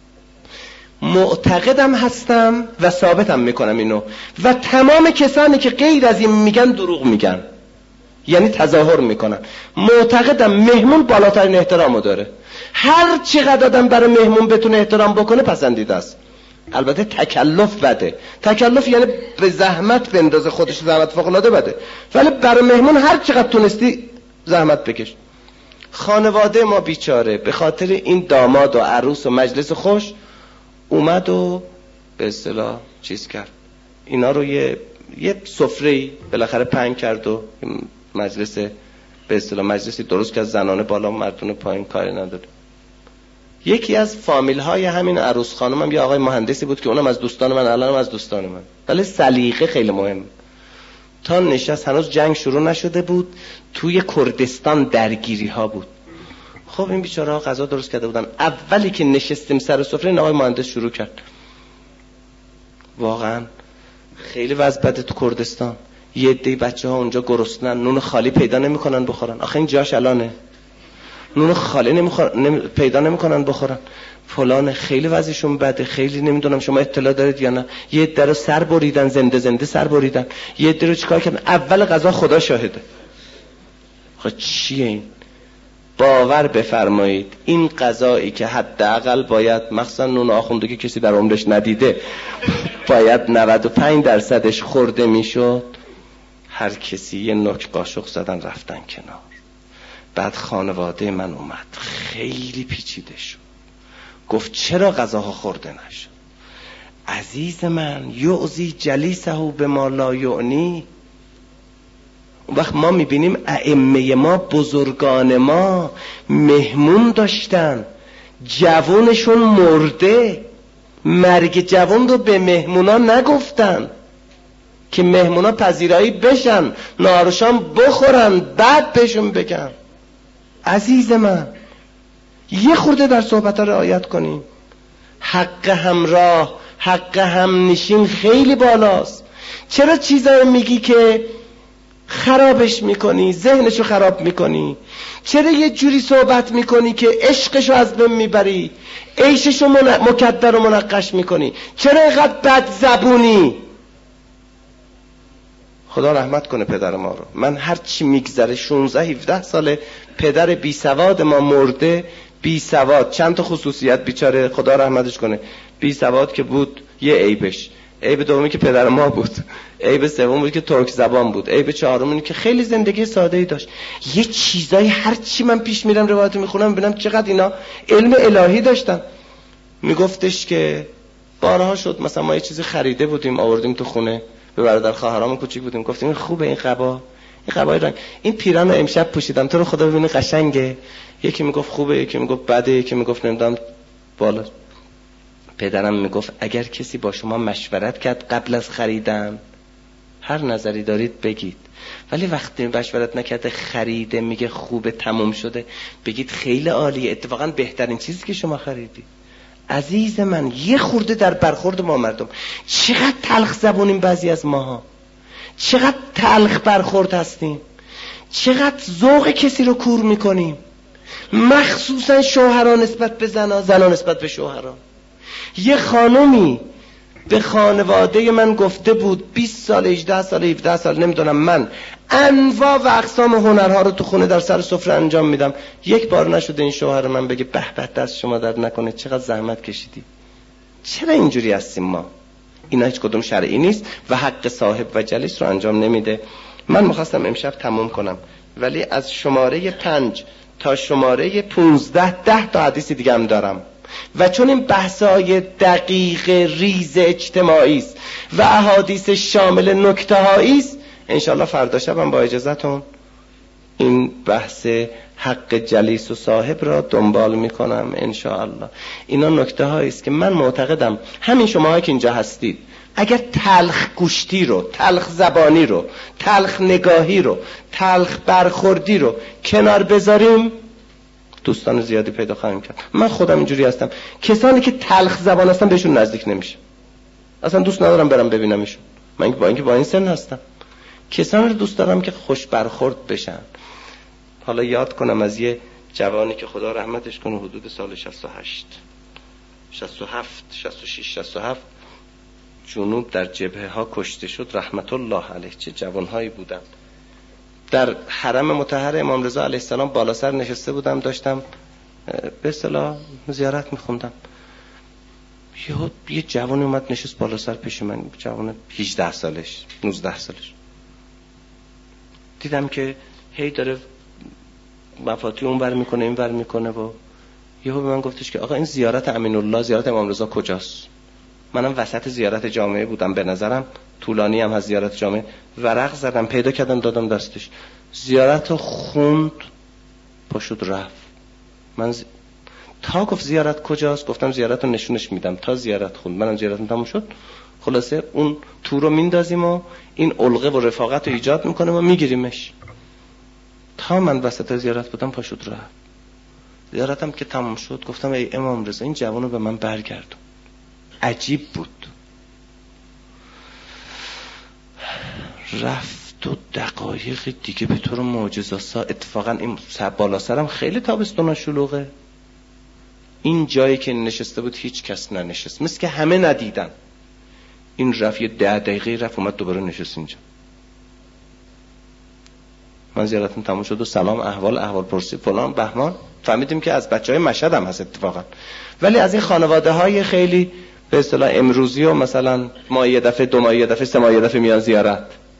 معتقدم هستم و ثابتم میکنم اینو، و تمام کسانی که غیر از این میگن دروغ میگن، یعنی تظاهر میکنن. معتقدم مهمون بالاترین احترامو داره. هر چقدر آدم برای مهمون بتونه احترام بکنه پسندیده است. البته تکلف بده، تکلف یعنی به زحمت بندازه خودش، زحمت فوق العاده بده، ولی برای مهمون هر چقدر تونستی زحمت بکش. خانواده ما بیچاره به خاطر این داماد و عروس و مجلس خوش اومد و به اصطلاح چیز کرد، اینا رو یه یه سفره‌ای بالاخره پنگ کرد و مجلس به اصطلاح مجلسی درست کرد، زنانه بالا مردونه پایین، کاری نداره. یکی از فامیل های همین عروس خانم هم یه آقای مهندسی بود که اونم از دوستان من، الانم از دوستان من، ولی سلیقه خیلی مهم. تا نشست، هنوز جنگ شروع نشده بود، توی کردستان درگیری ها بود. خب این بیچاره ها غذا درست کرده بودن، اولی که نشستیم سر سفره این آقای مهندس شروع کرد. واقعا خیلی وضع بده تو کردستان، یه عده بچه ها اونجا گرسنن، نون خالی پیدا نمیکنن بخورن. آخه این جاش الانه، نون خالی نمیخورن، نمی... پیدا نمیکنن بخورن، فلان. خیلی وضعشون بده، خیلی نمیدونم شما اطلاع دارید یا نه. یه عده رو سر بریدن، زنده زنده سر بریدن. یه عده رو چیکار کردن؟ اول غذا خدا شاهده. خب چیه این؟ باور بفرمایید این غذایی که حداقل باید، مخصوصا نون آخونده که کسی در عمرش ندیده، باید نود و پنج درصدش خورده میشد، هر کسی یه نوک قاشق زدن رفتن کنار. بعد خانواده من اومد، خیلی پیچیده شد، گفت چرا غذاها خورده نشد؟ عزیز من، یعزی جلیسه به ما لا یعنی. اون وقت ما میبینیم ائمه ما، بزرگان ما مهمون داشتن، جوانشون مرده، مرگ جوان رو به مهمونا نگفتن که مهمونا پذیرایی بشن، نهار و شام بخورن، بعد بهشون بگن. عزیز من، یه خورده در صحبت ها رعایت کنیم. حق همراه، حق هم نشین خیلی بالاست. چرا چیزایی میگی که خرابش میکنی، ذهنشو خراب میکنی؟ چرا یه جوری صحبت میکنی که عشقشو از بین میبری، عیششو من... مکدر و منقش میکنی؟ چرا اینقدر بد زبونی؟ خدا رحمت کنه پدر ما رو. من هر چی میگذره شانزده هفده ساله پدر بی سواد ما مرده، بی سواد، چند تا خصوصیت بیچاره، خدا رحمتش کنه. بی سواد که بود یه عیبش، عیب دومی که پدر ما بود، عیب سوم بود که ترک زبان بود، عیب چهارم اینه که خیلی زندگی ساده‌ای داشت. یه چیزایی هر چی من پیش میرم روایت میخونم میبینم چقدر اینا علم الهی داشتن. میگفتش که بارها شد مثلا ما یه چیزی خریده بودیم آوردیم تو خونه، به برادر خواهرام کوچیک بودیم، گفتیم خوبه این قبا، این قبای رنگ، این پیران رو امشب پوشیدم تو رو خدا ببینی قشنگه. یکی میگفت خوبه، یکی میگفت بده، یکی میگفت نمیدونم بالا. پدرم میگفت اگر کسی با شما مشورت کرد قبل از خریدن، هر نظری دارید بگید، ولی وقتی مشورت نکرده خریده میگه خوبه تموم شده، بگید خیلی عالیه، اتفاقا بهترین چیزی که شما خریدی. عزیز من یه خورده در برخورد ما مردم چقدر تلخ زبونیم، بعضی از ماها چقدر تلخ برخورد هستیم، چقدر ذوق کسی رو کور میکنیم، مخصوصا شوهران نسبت به زنها، زنها نسبت به شوهران. یه خانومی به خانواده من گفته بود بیست سال، هجده سال، هفده سال نمیدونم، من انواع و اقسام هنرها رو تو خونه در سر سفره انجام میدم. یک بار نشده این شوهر من بگه به به دست شما درد نکنه، چقدر زحمت کشیدی. چرا اینجوری هستیم ما؟ اینا هیچ کدوم شرعی نیست و حق صاحب و جلیس رو انجام نمیده. من می‌خواستم امشب تموم کنم، ولی از شماره پنج تا شماره پونزده ده تا حدیث دیگه هم دارم و چون این بحث‌های دقیق ریز اجتماعی است و احادیث شامل نکته‌هایی است، انشالله فردا شبم با اجازهتون این بحث حق جلیس و صاحب را دنبال میکنم انشاءالله. اینا نکته هایی است که من معتقدم همین شماها که اینجا هستید اگر تلخ گوشتی رو، تلخ زبانی رو، تلخ نگاهی رو، تلخ برخوردی رو کنار بذاریم، دوستان زیادی پیدا خواهیم کرد. من خودم اینجوری هستم، کسانی که تلخ زبان هستن بهشون نزدیک نمیشه، اصلا دوست ندارم برم ببینمشون. من با اینکه با این سن هستم، کسانی رو دوست دارم که خوش برخورد بشن. حالا یاد کنم از یه جوانی که خدا رحمتش کنه، حدود سال شصت و هشت شصت و هفت شصت و شش شصت و هفت جنوب در جبهه ها کشته شد، رحمت الله علیه. چه جوانهایی بودن. در حرم مطهر امام رضا علیه السلام بالا سر نشسته بودم، داشتم به اصطلاح زیارت میخوندم، یه یه جوان اومد نشست بالا سر پیش من، جوان هجده سالش نوزده سالش. دیدم که هی داره مفاتی اون ور میکنه این ور میکنه و یهو به من گفتش که آقا این زیارت امین الله، زیارت امام رضا کجاست؟ منم وسط زیارت جامعه بودم، به نظرم طولانی هم از زیارت جامعه، ورق زدم پیدا کردم دادم دستش. زیارت رو خوند، پاشد رفت. من زی... تا گفت زیارت کجاست، گفتم زیارت رو نشونش میدم. تا زیارت خوند، منم زیارتم تموم شد. خلاصه اون تو رو میندازیم و این علقه و رفاقت رو ایجاد میکنه و میگیریمش. تا من وسط زیارت بودم پاشد رفت. زیارتم که تموم شد گفتم ای امام رضا این جوانو به من برگردون. عجیب بود، رفت و دقایق دیگه به طور معجزه‌آسا، اتفاقا این بالا سرم خیلی تابستون شلوغه، این جایی که نشسته بود هیچ کس ننشست، مثل که همه ندیدن. این رفت یه ده دقیقه رفت اومد دوباره نشست اینجا. من زیارتم تموم شد و سلام احوال احوال پرسی فلان بهمان، فهمیدیم که از بچهای مشهد هم هست اتفاقا، ولی از این خانواده های خیلی به اصطلاح امروزی و مثلا ما یه دفعه دو ماه یه دفعه سه ماه یه دفعه میان زیارت.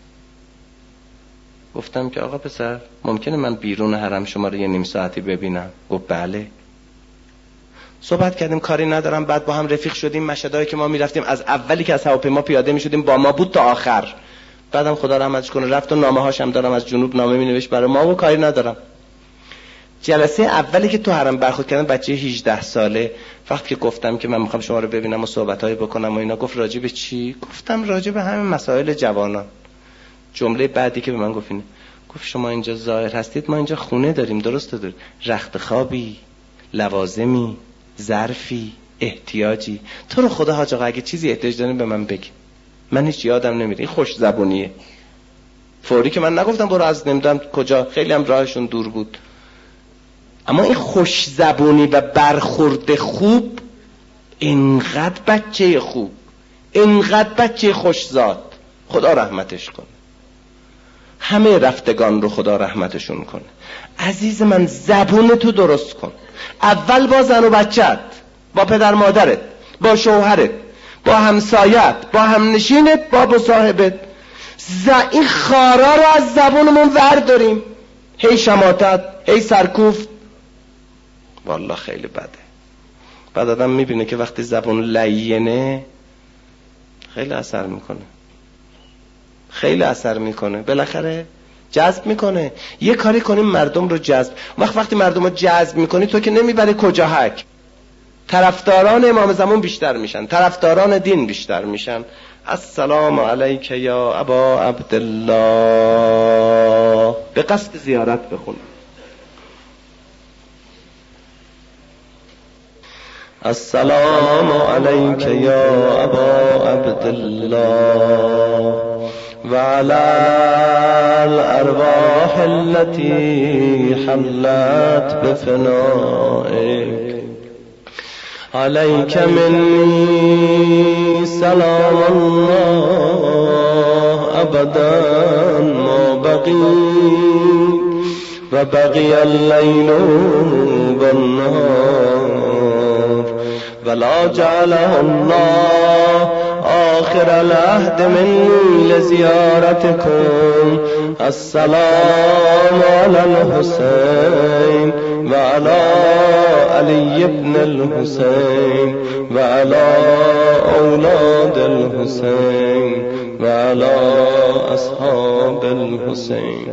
گفتم که آقا پسر ممکنه من بیرون حرم شما رو یه نیم ساعتی ببینم؟ گفت بله. صحبت کردیم، کاری ندارم. بعد با هم رفیق شدیم، مشهدایی که ما میرفتیم از اولی که از هواپیما پیاده میشدیم با ما بود تا آخر. بعدم خدا رحمتش کنه رفت و نامه هاشم دارم از جنوب نامه مینوشت برای ما و کاری ندارم. جلسه اولی که تو حرم برخورد کردن بچه هجده ساله، وقتی که گفتم که من میخوام شما رو ببینم و صحبتایی بکنم و اینا، گفت راجع به چی؟ گفتم راجع به همین مسائل جوانان. جمله بعدی که به من گفت اینه، گفت شما اینجا ظاهر هستید، ما اینجا خونه داریم، درسته داریم، رخت خوابی، لوازمی، ظرفی، احتیاجی. تو رو خدا حاج آقا اگه چیزی احتیاج دارین به من بگی، من هیچ یادم نمیاد. این خوش زبونیه. فوری که من نگفتم برو از نمیدونم کجا، خیلی هم راهشون دور بود، اما این خوش زبونی و برخورد خوب، اینقدر بچه خوب، اینقدر بچه خوشزاد، خدا رحمتش کنه. همه رفتگان رو خدا رحمتشون کنه. عزیز من زبون تو درست کن، اول با زن و بچت، با پدر مادرت، با شوهرت، با همسایت، با همنشینت، با مصاحبت. ز... این خارا رو از زبونمون ور داریم، هی شماتت، هی سرکوفت، والله خیلی بده. بعد آدم میبینه که وقتی زبون لینه خیلی اثر میکنه، خیلی اثر میکنه. بالاخره جذب میکنه. یه کاری کنیم مردم رو جذب. وقت وقتی مردم رو جذب میکنی تو که نمیبره کجا حک. طرفداران امام زمان بیشتر میشن، طرفداران دین بیشتر میشن. السلام علیک یا ابا عبدالله. به قصد زیارت بخون. السلام علیک یا ابا عبدالله و علی الارواح التي حلت بفنائک علیک منی سلام الله ابدا ما بقی و بقی اللیل و النهار ولا جعله الله آخر العهد منی لزیارتکم. السلام علی الحسین و علی علی ابن الحسین و علی اولاد الحسین و علی اصحاب الحسین.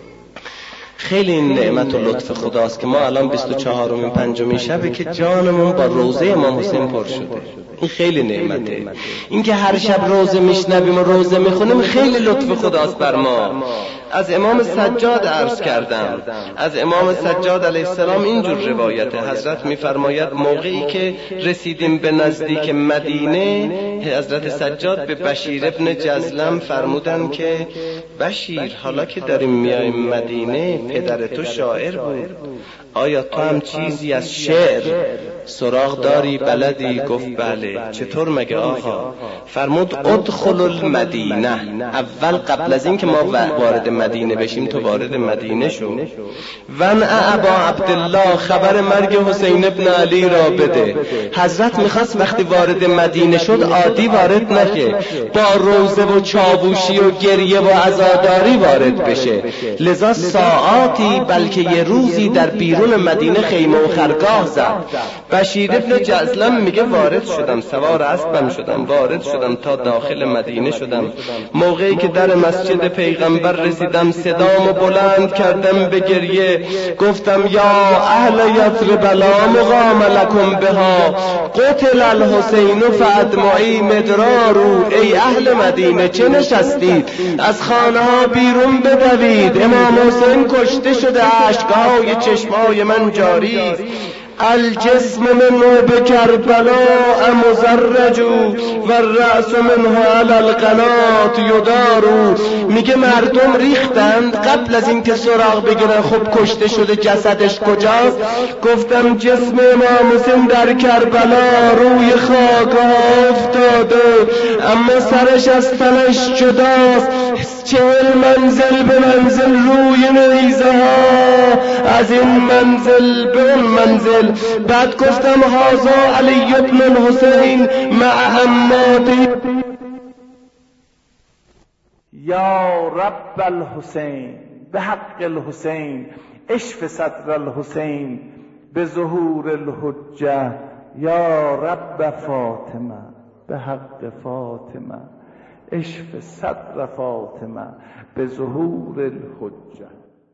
خیلی این نعمت و لطف خداست که ما الان بیست و چهارمین پنجمین شبه که جانمون با روزه امام حسین پر شده. این خیلی نعمته. این که هر شب روزه میشنویم و روزه میخونیم خیلی لطف خداست بر ما. از امام سجاد عرض کردم، از امام سجاد علیه السلام اینجور روایته. حضرت میفرماید موقعی که رسیدیم به نزدیک مدینه، حضرت سجاد به بشیر ابن جزلم فرمودن که بشیر حالا که داریم میایم مدینه، پدر تو شاعر بود، آیا تو هم چیزی از شعر سراغ داری بلدی؟ گفت بله. چطور مگه آقا؟ فرمود ادخل المدینه. اول قبل از این که ما وارد مدینه بشیم تو وارد مدینه شو. ون ابا عبدالله خبر مرگ حسین ابن علی را بده. حضرت میخواست وقتی وارد مدینه شد عادی وارد نشه، با روزه و چاووشی و گریه و عزاداری وارد بشه. لذا ساعاتی بلکه یه روزی در بیرون مدینه خیمه و خرگاه زد. بشیر ابن جزلم میگه وارد شدم، سوار اسبم شدم، وارد شدم تا داخل مدینه شدم. موقعی که در مسجد پیغمبر رسیدم صدامو بلند کردم به گریه، گفتم یا اهل یثرب لا مقام لکم بها قتل الحسین فادمعی مدرارو. ای اهل مدینه چه نشستید؟ از خانه ها بیرون بدوید، امام حسین کشته شده، اشکهای چشمای من جاری. الجسم منه به کربلا مزرج و الرأس منه علی القنات یدارو. میگه مردم ریختند قبل از اینکه سراغ بگیرن خب کشته شده جسدش کجاست؟ گفتم جسم امام حسین در کربلا روی خاک ها افتاده، اما سرش از تنش جداست. چهل منزل به منزل روی نیزه ها، از این منزل به اون منزل. بعد گفتم هذا علی ابن الحسین مع عماتی. یا رب الحسین به حق الحسین اشف صدر الحسین به ظهور الحجه. یا رب فاطمه به حق فاطمه اشف صدر فاطمه به ظهور الحجه.